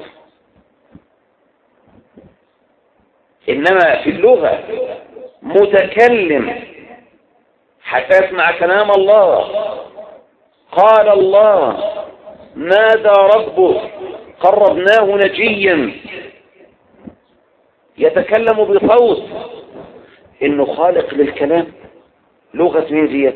إنما في اللغة متكلم حتى يسمع كلام الله. قال الله نادى ربه قربناه نجيا، يتكلم بصوت، انه خالق للكلام. لغة مين ديت؟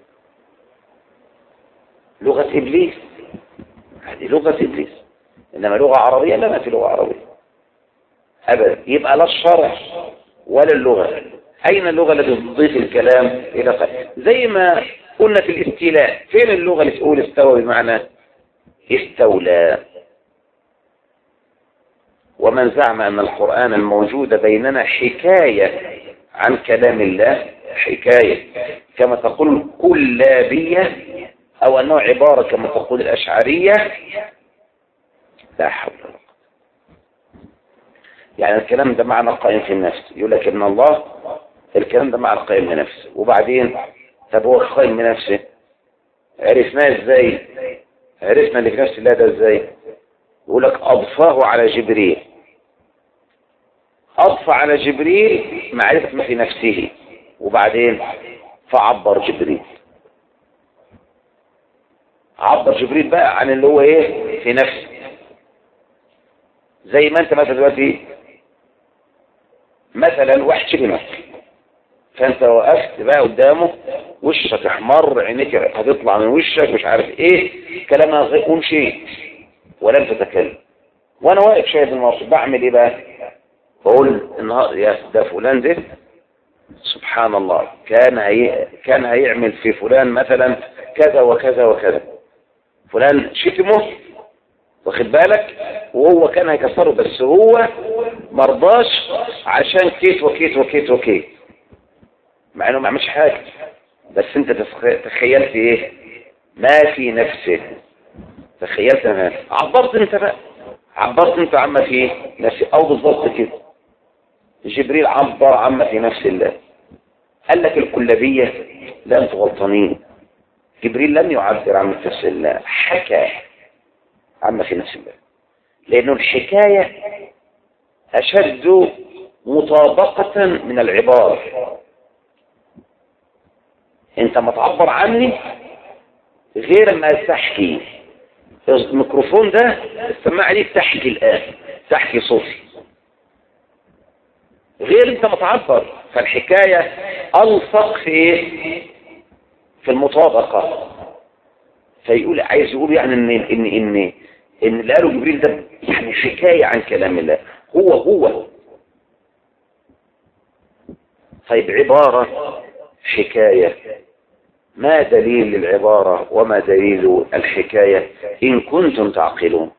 لغة ابليس، هذه لغة ابليس. انما لغة عربية؟ لا، ما في لغة عربية ابدا. يبقى لا الشرع ولا اللغة. اين اللغة التي تضيف الكلام الى قلب؟ زي ما قلنا في الاستيلاء، فين اللغة اللي تقول استوى بمعنى استولى؟ ومن زعم ان القرآن الموجود بيننا حكاية عن كلام الله، حكاية كما تقول كلابية، او انه عبارة كما تقول الاشعرية، لا حول ولا قوة. يعني الكلام ده معنى قائم في النفس. يقول لك ان الله الكلام ده معنى قائم في نفسه. وبعدين طب هو قائم بنفسه عرفناه ازاي؟ عرفنا اللي في نفس الله ده ازاي؟ يقول لك اضفاه على جبريل. اضفى على جبريل معرفة ما في نفسه، وبعدين فعبر جبريل. عبر جبريل بقى عن اللي هو ايه في نفسه. زي ما انت مثلا دلوقتي مثلا واحد شبهك، فانت وقفت بقى قدامه، وشك احمر، عينيك هتطلع من وشك، مش عارف ايه كلامها، ومشيت ولم تتكلم. وانا واقف شايف الموقف، بعمل ايه بقى؟ بقول النهار يا ده فلان ده سبحان الله كان هي كان هيعمل في فلان مثلا كذا وكذا وكذا، فلان شتمه واخد بالك، وهو كان هيكسره، بس هو مرضاش عشان كيت وكيت وكيت وكيت، مع انه ما عملش حاجه، بس انت تخيلت ايه ما في نفسه، تخيلت ما عبرت انت بقى، عبرت انت عما في نفسي. او بالضبط كده جبريل عبر عما في نفس الله. قال لك الكلابية لا انتوا غلطانين، جبريل لم يعبر عن نفس الله، حكى عما في نفس الله، لأنه الحكاية أشد مطابقة من العبارة. انت ما تعبر عني غير ما تحكي. الميكروفون ده السماعة دي تحكي الآن، تحكي صوتي، غير انت ما تعبر. فالحكاية ألصق في ايه؟ في المطابقة. فيقول عايز يقول يعني ان ان ان ان اللي قاله جبريل ده يعني حكاية عن كلام الله، هو هو. طيب عبارة حكاية، ما دليل العبارة وما دليل الحكاية إن كنتم تعقلون؟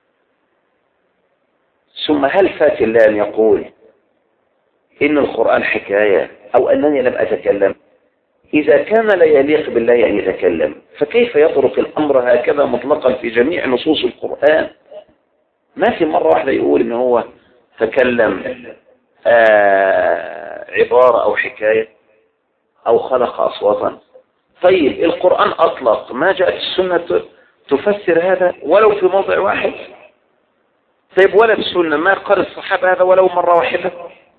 ثم هل فات الله أن يقول إن القرآن حكاية أو أنني لم أتكلم؟ إذا كان لا يليق بالله أن يتكلم، فكيف يترك الأمر هكذا مطلقا في جميع نصوص القرآن؟ ما في مرة واحدة يقول إن هو تكلم آه عبارة أو حكاية أو خلق أصواتا. طيب القرآن أطلق، ما جاءت السنة تفسر هذا ولو في موضع واحد؟ طيب ولا السنة ما قال الصحابة هذا ولو مرة واحدة؟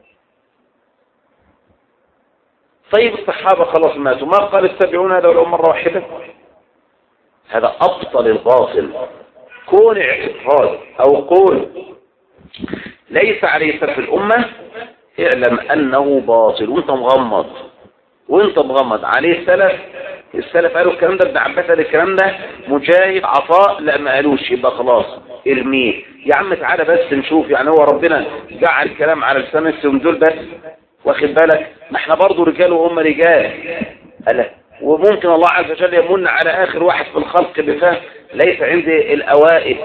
طيب الصحابة خلاص ماتوا، ما قال التابعون هذا ولو مرة واحدة؟ هذا أبطل الباطل. كون اعتقاد أو قول ليس عليه سلف الأمة اعلم أنه باطل، وانت مغمض وانت مغمض عليه سلف. السلف قالوا الكلام ده، ابن عباس قال الكلام ده، مجاهد عطاء لا ما قالوش، يبقى خلاص ارميه. يا عم تعالى بس نشوف، يعني هو ربنا جعل الكلام على لسان السم دول بس؟ واخد بالك؟ ما احنا برضه رجال وهم رجال. ألا وممكن الله عز وجل يمن على آخر واحد في الخلق بفهم ليس عند الأوائل.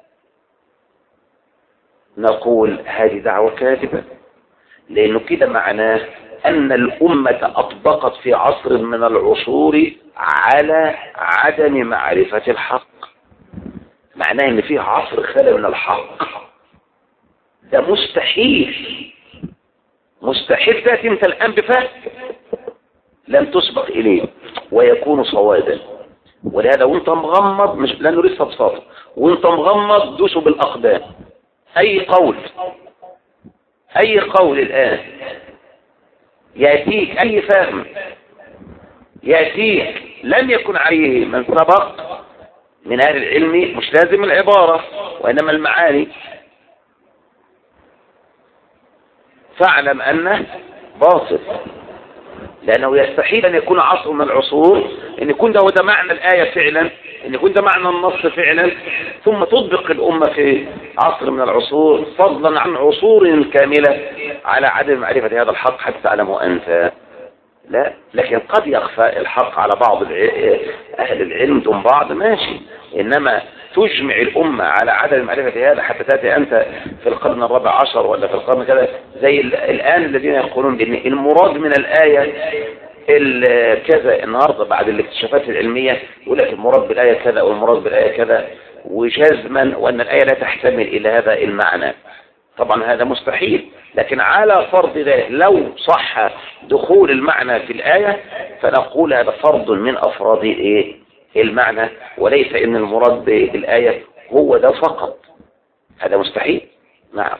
نقول هذه دعوة كاذبة، لأنه كده معناه أن الأمة أطبقت في عصر من العصور على عدم معرفة الحق. معناه أن فيه عصر خالي من الحق. ده مستحيل، مستحيل تأتي انت الآن بفهم لم تسبق إليه ويكون صوابا. ولهذا وانت مغمض، مش لأنه لسه بساطة، وانت مغمض دوسوا بالأقدام. أي قول أي قول الآن يأتيك، أي فهم يأتيك لم يكن عليه من سبق من أهل العلم، مش لازم العبارة وإنما المعاني. فاعلم أنه باطل، لأنه يستحيل أن يكون عصر من العصور أن يكون ده وده معنى الآية فعلا، أن يكون ده معنى النص فعلا، ثم تطبق الأمة في عصر من العصور فضلا عن عصور كاملة على عدم معرفة هذا الحق حتى تعلمه أنت. لا، لكن قد يخفى الحق على بعض أهل العلم دون بعض، ماشي، إنما تجمع الأمة على عدم معرفة هذا حتى تأتي أنت في القرن الرابع عشر ولا في القرن كذا زي الآن الذين يقولون بأن المراد من الآية كذا النهاردة بعد الاكتشافات العلمية يقول لك المراد بالآية كذا والمراد بالآية كذا، وجزما وأن الآية لا تحتمل إلى هذا المعنى. طبعا هذا مستحيل، لكن على فرض ذلك لو صح دخول المعنى في الآية فنقول هذا فرض من أفراد إيه المعنى، وليس إن المراد بالآية هو ده فقط، هذا مستحيل. نعم.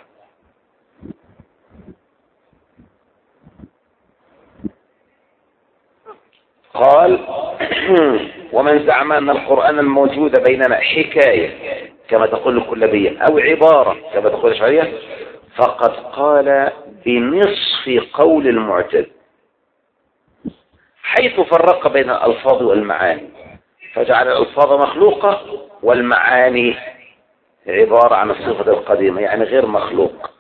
قال ومن زعم أن القرآن الموجود بيننا حكاية كما تقول الكلابية أو عبارة كما تقول الأشعرية فقد قال بنصف قول المعتزلة، حيث فرق بين الألفاظ والمعاني فجعل الألفاظ مخلوقة والمعاني عبارة عن الصفة القديمة يعني غير مخلوق.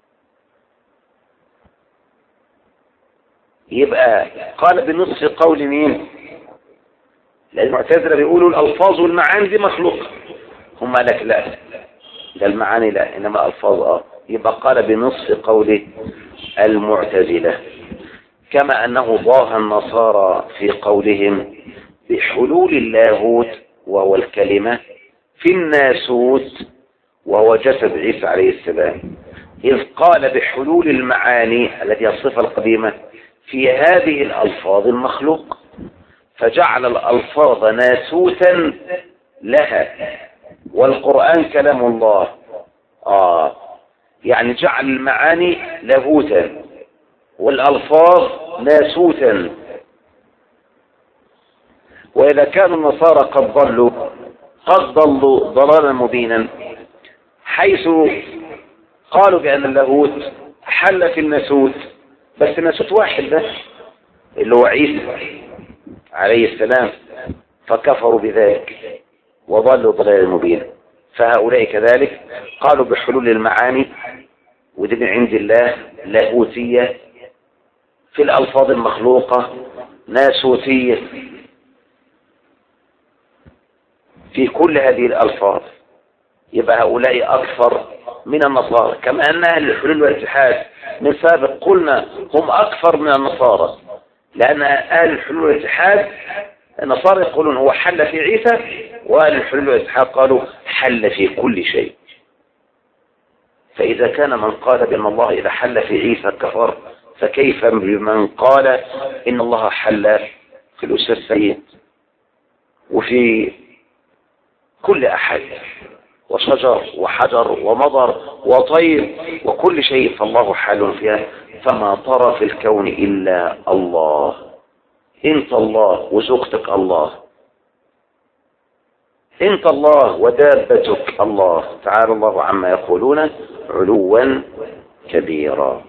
يبقى قال بنصف قول مين؟ لأن المعتزلة بيقولوا الألفاظ والمعاني دي مخلوقة، هم لك لا، ده المعاني لا، إنما الألفاظ آه. يبقى قال بنصف قول المعتزلة، كما أنه ضاه النصارى في قولهم بحلول اللاهوت وهو الكلمة في الناسوت وهو جسد عيسى عليه السلام، إذ قال بحلول المعاني التي هي الصفة القديمة في هذه الألفاظ المخلوق، فجعل الألفاظ ناسوتا لها والقرآن كلام الله. آه يعني جعل المعاني لاهوتا والألفاظ ناسوتا. وإذا كانوا النصارى قد ضلوا قد ضلوا ضلالا مبينا، حيث قالوا بأن اللاهوت حل في الناسوت، بس الناسوت واحد بس اللي هو عيسى عليه السلام، فكفروا بذلك وضلوا ضلالا مبينا. فهؤلاء كذلك قالوا بحلول المعاني ودي من عند الله لاهوتية، في الألفاظ المخلوقة ناسوتية، في كل هذه الألفاظ. يبقى هؤلاء أكثر من النصارى، كما أن أهل الحلول والاتحاد من سابق قلنا هم أكثر من النصارى، لأن أهل الحلول والاتحاد النصارى يقولون هو حل في عيسى، وأهل الحلول والاتحاد قالوا حل في كل شيء. فإذا كان من قال بأن الله إذا حل في عيسى كفر، فكيف بمن قال إن الله حل في الأستاذ سيد وفي كل أحد وشجر وحجر ومضر وطير وكل شيء، فالله حال فيها، فما ترى في الكون إلا الله، انت الله وزوجتك الله، انت الله ودابتك الله، تعالى الله عما يقولون علوا كبيرا.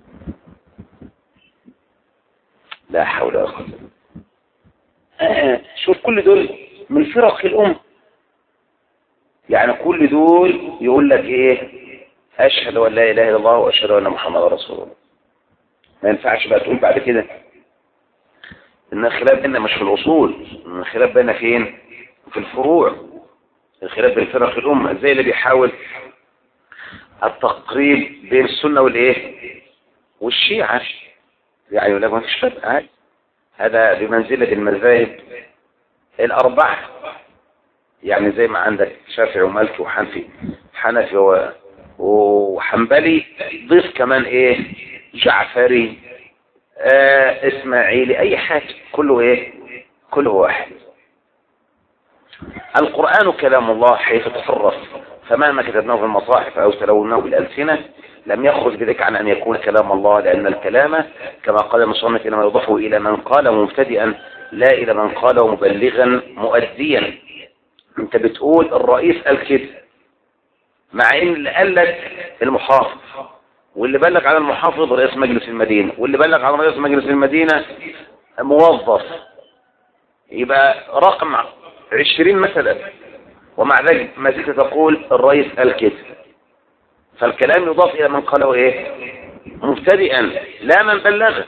لا حول ولا قوة. آه شوف كل دول من فرق الأمة، يعني كل دول يقول لك ايه اشهد ان لا اله الا الله واشهد ان محمدا رسول الله. ما ينفعش بقى تقول بعد كده ان الخلاف بيننا مش في الاصول، ان الخلاف بيننا فين؟ في الفروع. الخلاف بين فرق الامه زي اللي بيحاول التقريب بين السنه والايه والشيعه، يعني يقول لك ما فيش فرق عادي، هذا بمنزله المذاهب الاربعه، يعني زي ما عندك شافعي ومالكي وحنفي حنفي و... وحنبلي، ضيف كمان ايه جعفري آه اسماعيلي، اي حاجة، كله ايه كله واحد. القرآن كلام الله حيث تصرف، فمهما كتبناه في المصاحف او تلوناه بالألسنة لم يخرج بذلك عن ان يكون كلام الله، لان الكلام كما قال المصنف انما يضاف الى من قال مبتدئا لا الى من قال مبلغا مؤديا. انت بتقول الرئيس قال كده، مع ان اللي قال لك المحافظ، واللي بلغ على المحافظ رئيس مجلس المدينة، واللي بلغ على رئيس مجلس المدينة موظف، يبقى رقم عشرين مثلا، ومع ذلك ما زلت تقول الرئيس قال كده. فالكلام يضاف إلى من قاله إيه؟ مبتدئا لا من بلغه.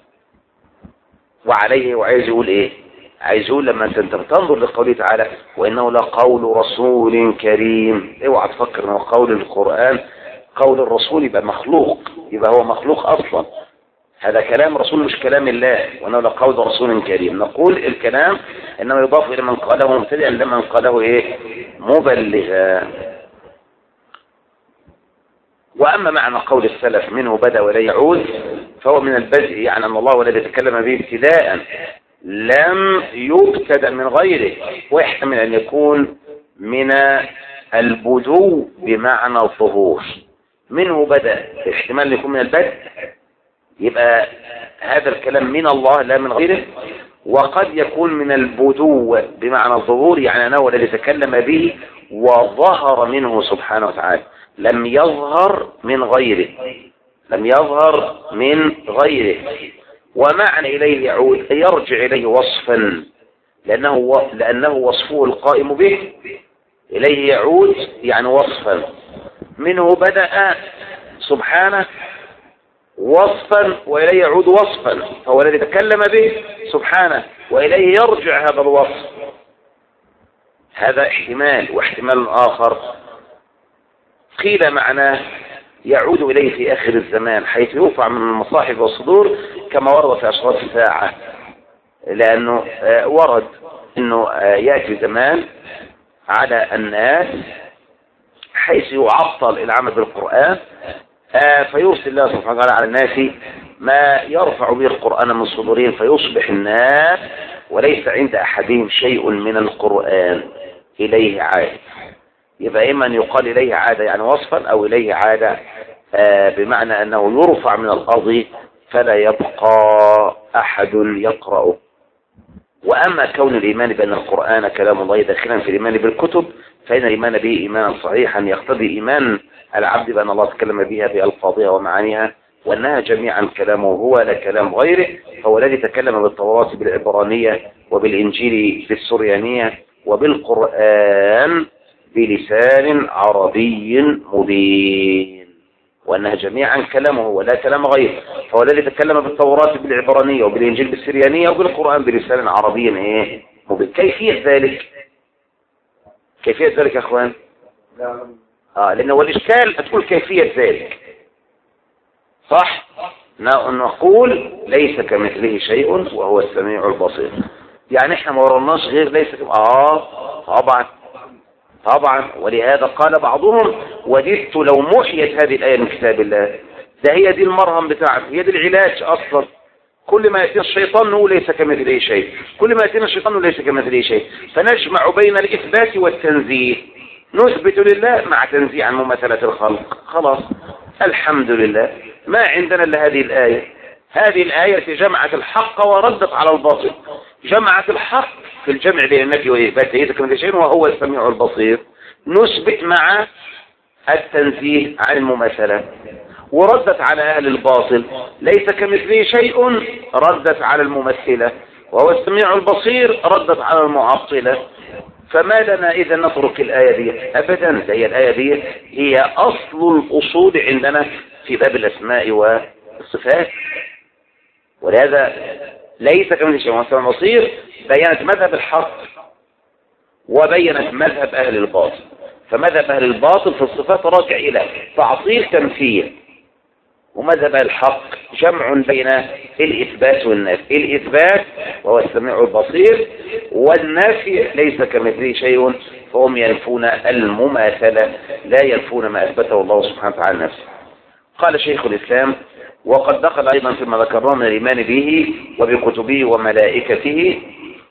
وعليه وعايز يقول إيه؟ عايز يقول لما أنت بتنظر لقوله تعالى وإنه لقول رسول كريم، اوعى تفكر إنه قول القرآن قول الرسول يبقى مخلوق، يبقى هو مخلوق أصلا. هذا كلام رسول مش كلام الله. وإنه لقول رسول كريم، نقول الكلام إنما يضاف إلى من قاله مبتدئا لمن قاله إيه؟ مبلغا. وأما معنى قول السلف منه بدأ ولا يعود فهو من البدء، يعني أن الله والذي تكلم به ابتداء لم يبتدأ من غيره، ويحتمل أن يكون من البدو بمعنى الظهور. منه بدأ احتمال أن يكون من البدء، يبقى هذا الكلام من الله لا من غيره. وقد يكون من البدو بمعنى الظهور، يعني أنه الذي تكلم به وظهر منه سبحانه وتعالى، لم يظهر من غيره، لم يظهر من غيره. ومعنى إليه يعود يرجع إليه وصفا، لأنه, لأنه وصفه القائم به. إليه يعود يعني وصفا. منه بدأ سبحانه وصفا وإليه يعود وصفا، فهو الذي تكلم به سبحانه وإليه يرجع هذا الوصف. هذا احتمال. واحتمال آخر قيل معناه يعود إليه في آخر الزمان حيث يرفع من المصاحف والصدور كما ورد في أشراط الساعة، لأنه ورد أنه يأتي زمان على الناس حيث يعطل العمل بالقرآن، فيرسل الله سبحانه وتعالى على الناس ما يرفع به القرآن من صدورهم، فيصبح الناس وليس عند أحدهم شيء من القرآن إليه عاد. يبقى إما أن يقال إليه عادة يعني وصفا، أو إليه عادة بمعنى أنه يرفع من الأرض فلا يبقى أحد يقرأه. وأما كون الإيمان بأن القرآن كلام الله داخلا في الإيمان بالكتب، فإن الإيمان به إيمانا صحيحا يقتضي إيمان العبد بأن الله تكلم بها بألفاظها ومعانيها، وأنها جميعا كلامه هو لا كلام غيره. فهو الذي تكلم بالتوراة بالعبرانية وبالإنجيل بالسريانية وبالقرآن بلسان عربي مبين، وأنها جميعا كلامه ولا كلام غيره. فهو الذي تكلم بالتوراة بالعبرانية وبالإنجيل بالسريانية وبالقرآن بلسان عربي إيه مبين. كيفية ذلك؟ كيفية ذلك يا أخوان؟ آه لأنه الإشكال أتقول كيفية ذلك صح؟ نقول ليس كمثله شيء وهو السميع البصير. يعني احنا ما ورناش غير ليس كم... آه طبعا طبعا. ولهذا قال بعضهم وددت لو محيت هذه الآية من كتاب الله. ده هي دي المرهم بتاعته، هي دي العلاج أصلا. كل ما يأتينا الشيطان نقول ليس كمثله شيء، كل ما يأتينا الشيطان نقول ليس كمثله شيء، فنجمع بين الإثبات والتنزيه. نثبت لله مع تنزيه عن مماثلة الخلق. خلاص الحمد لله ما عندنا إلا هذه الآية. هذه الآية جمعت الحق وردت على الباطل. جمعت الحق في الجمع بين النفي وإثبات ليس كمثله شيء وهو السميع البصير. نثبت مع التنزيه عن المماثلة، وردت على أهل الباطل ليس كمثله شيء، ردت على الممثلة، وهو السميع البصير ردت على المعطلة. فما لنا إذا نترك الآية دي؟ أبدا. هي الآية دي هي أصل الأصول عندنا في باب الأسماء والصفات. ولهذا ليس كمثله شيء وهو السميع البصير بينت مذهب الحق وبينت مذهب أهل الباطل. فمذهب أهل الباطل في الصفات راجع إلى تعطيل تمثيل، ومذهب الحق جمع بين الإثبات والنفي. الإثبات وهو السميع البصير، والنفي ليس كمثله شيء، فهم ينفون المماثلة لا ينفون ما أثبته الله سبحانه وتعالى نفسه. قال شيخ الإسلام وقد دخل أيضا فيما ذكرناه من الإيمان به وبكتبه وملائكته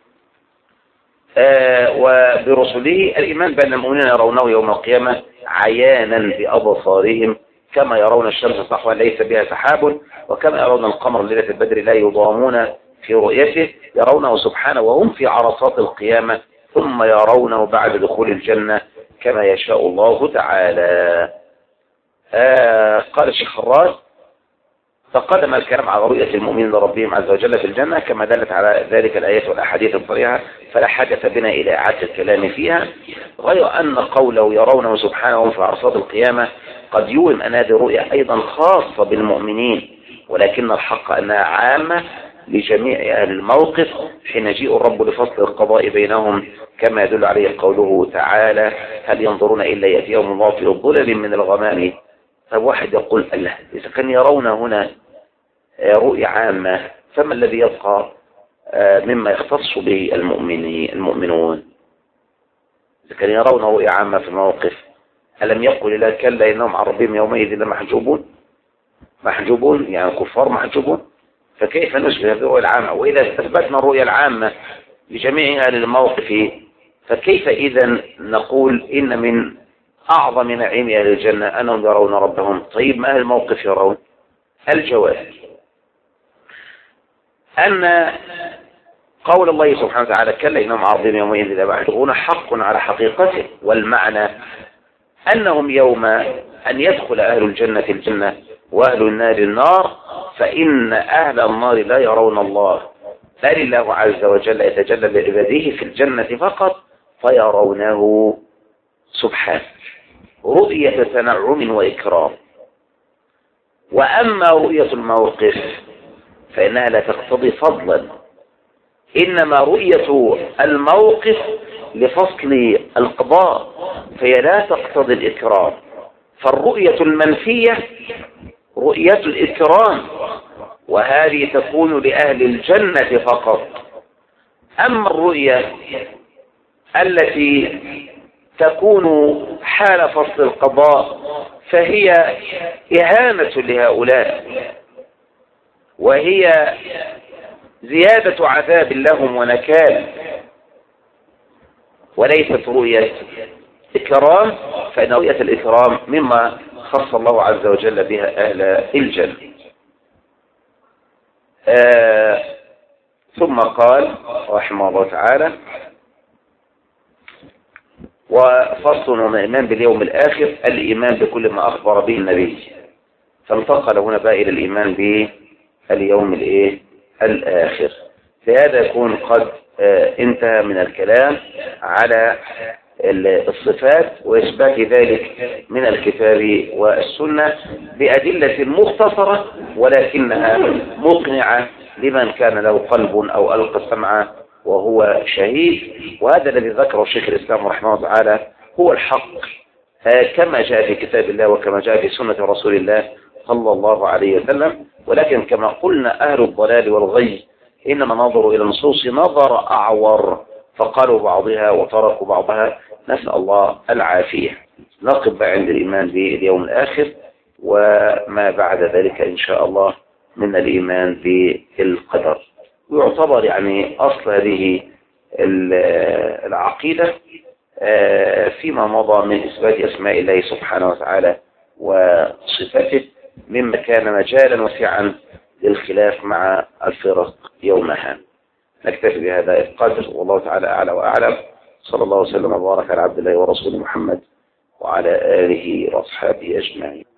آه وبرسله الإيمان بأن المؤمنين يرونه يوم القيامة عيانا بأبصارهم كما يرون الشمس صحوا ليس بها سحاب، وكما يرون القمر ليلة البدر لا يضامون في رؤيته، يرونه سبحانه وهم في عرصات القيامة، ثم يرونه بعد دخول الجنة كما يشاء الله تعالى. آه قال الشيخ خراج: تقدم الكلام على رؤية المؤمنين لربهم عز وجل في الجنة كما دلت على ذلك الآيات والأحاديث الصريحة، فلا حاجة بنا إلى إعادة الكلام فيها، غير أن قوله يرونه سبحانه في عرصات القيامة قد يوهم أن هذه الرؤية أيضا خاصة بالمؤمنين، ولكن الحق أنها عامة لجميع أهل الموقف حين يجيء الرب لفصل القضاء بينهم، كما يدل عليه قوله تعالى: هل ينظرون إلا يأتيهم الله في ظلل من الغمام. فواحد يقول: الله، إذا كان يرون هنا رؤية عامة فما الذي يبقى مما يختص به المؤمنين المؤمنون؟ إذا كان يرون رؤية عامة في الموقف، ألم يقل لا كلا إنهم عن ربهم يومئذ لمحجوبون؟ محجوبون يعني كفار محجوبون، فكيف نشبه بالرؤية العامة؟ وإذا استثبتنا الرؤية العامة لجميع أهل الموقف، فكيف إذا نقول إن من أعظم نعيم أهل الجنة أنهم يرون ربهم؟ طيب ما أهل الموقف يرون؟ الجواب أن قول الله سبحانه وتعالى كلا إنهم عن ربهم يومئذ لمحجوبون حق على حقيقته، والمعنى أنهم يوم أن يدخل أهل الجنة الجنة وأهل النار النار، فإن أهل النار لا يرون الله، بل الله عز وجل يتجلى لعباده في الجنة فقط فيرونه سبحانه رؤية تنعم وإكرام. وأما رؤية الموقف فإنها لا تقتضي فضلا، إنما رؤية الموقف لفصل القضاء فهي لا تقتضي الإكرام، فالرؤية المنفية رؤية الإكرام، وهذه تكون لأهل الجنة فقط. أما الرؤية التي تكون حال فصل القضاء فهي إهانة لهؤلاء، وهي زيادة عذاب لهم ونكال، وليست رؤية إكرام، فإن رؤية الإكرام مما خص الله عز وجل بها أهل الجنة. آه ثم قال رحمه الله تعالى: وفصل من الإيمان باليوم الآخر الإيمان بكل ما أخبر به النبي، فانتقل هنا بقى إلى الإيمان باليوم الإيه الآخر. لهذا يكون قد آه انتهى من الكلام على الصفات وإثبات ذلك من الكتاب والسنة بأدلة مختصرة ولكنها مقنعة لمن كان له قلب أو ألقى السمع وهو شهيد. وهذا الذي ذكره الشيخ الإسلام رحمه الله تعالى هو الحق كما جاء في كتاب الله وكما جاء في سنة رسول الله صلى الله عليه وسلم. ولكن كما قلنا أهل الضلال والغي إنما نظروا إلى النصوص نظر أعور، فقالوا بعضها وتركوا بعضها، نسأل الله العافية. نقف عند الإيمان باليوم الآخر وما بعد ذلك إن شاء الله من الإيمان بالقدر، ويعتبر يعني أصل هذه العقيدة فيما مضى من إثبات أسماء الله سبحانه وتعالى وصفاته مما كان مجالا وسعا للخلاف مع الفرق يومها. نكتفي بهذا القدر، والله تعالى أعلى وأعلم. صلى الله وسلم وبارك على عبد الله ورسوله محمد وعلى آله وأصحابه أجمعين.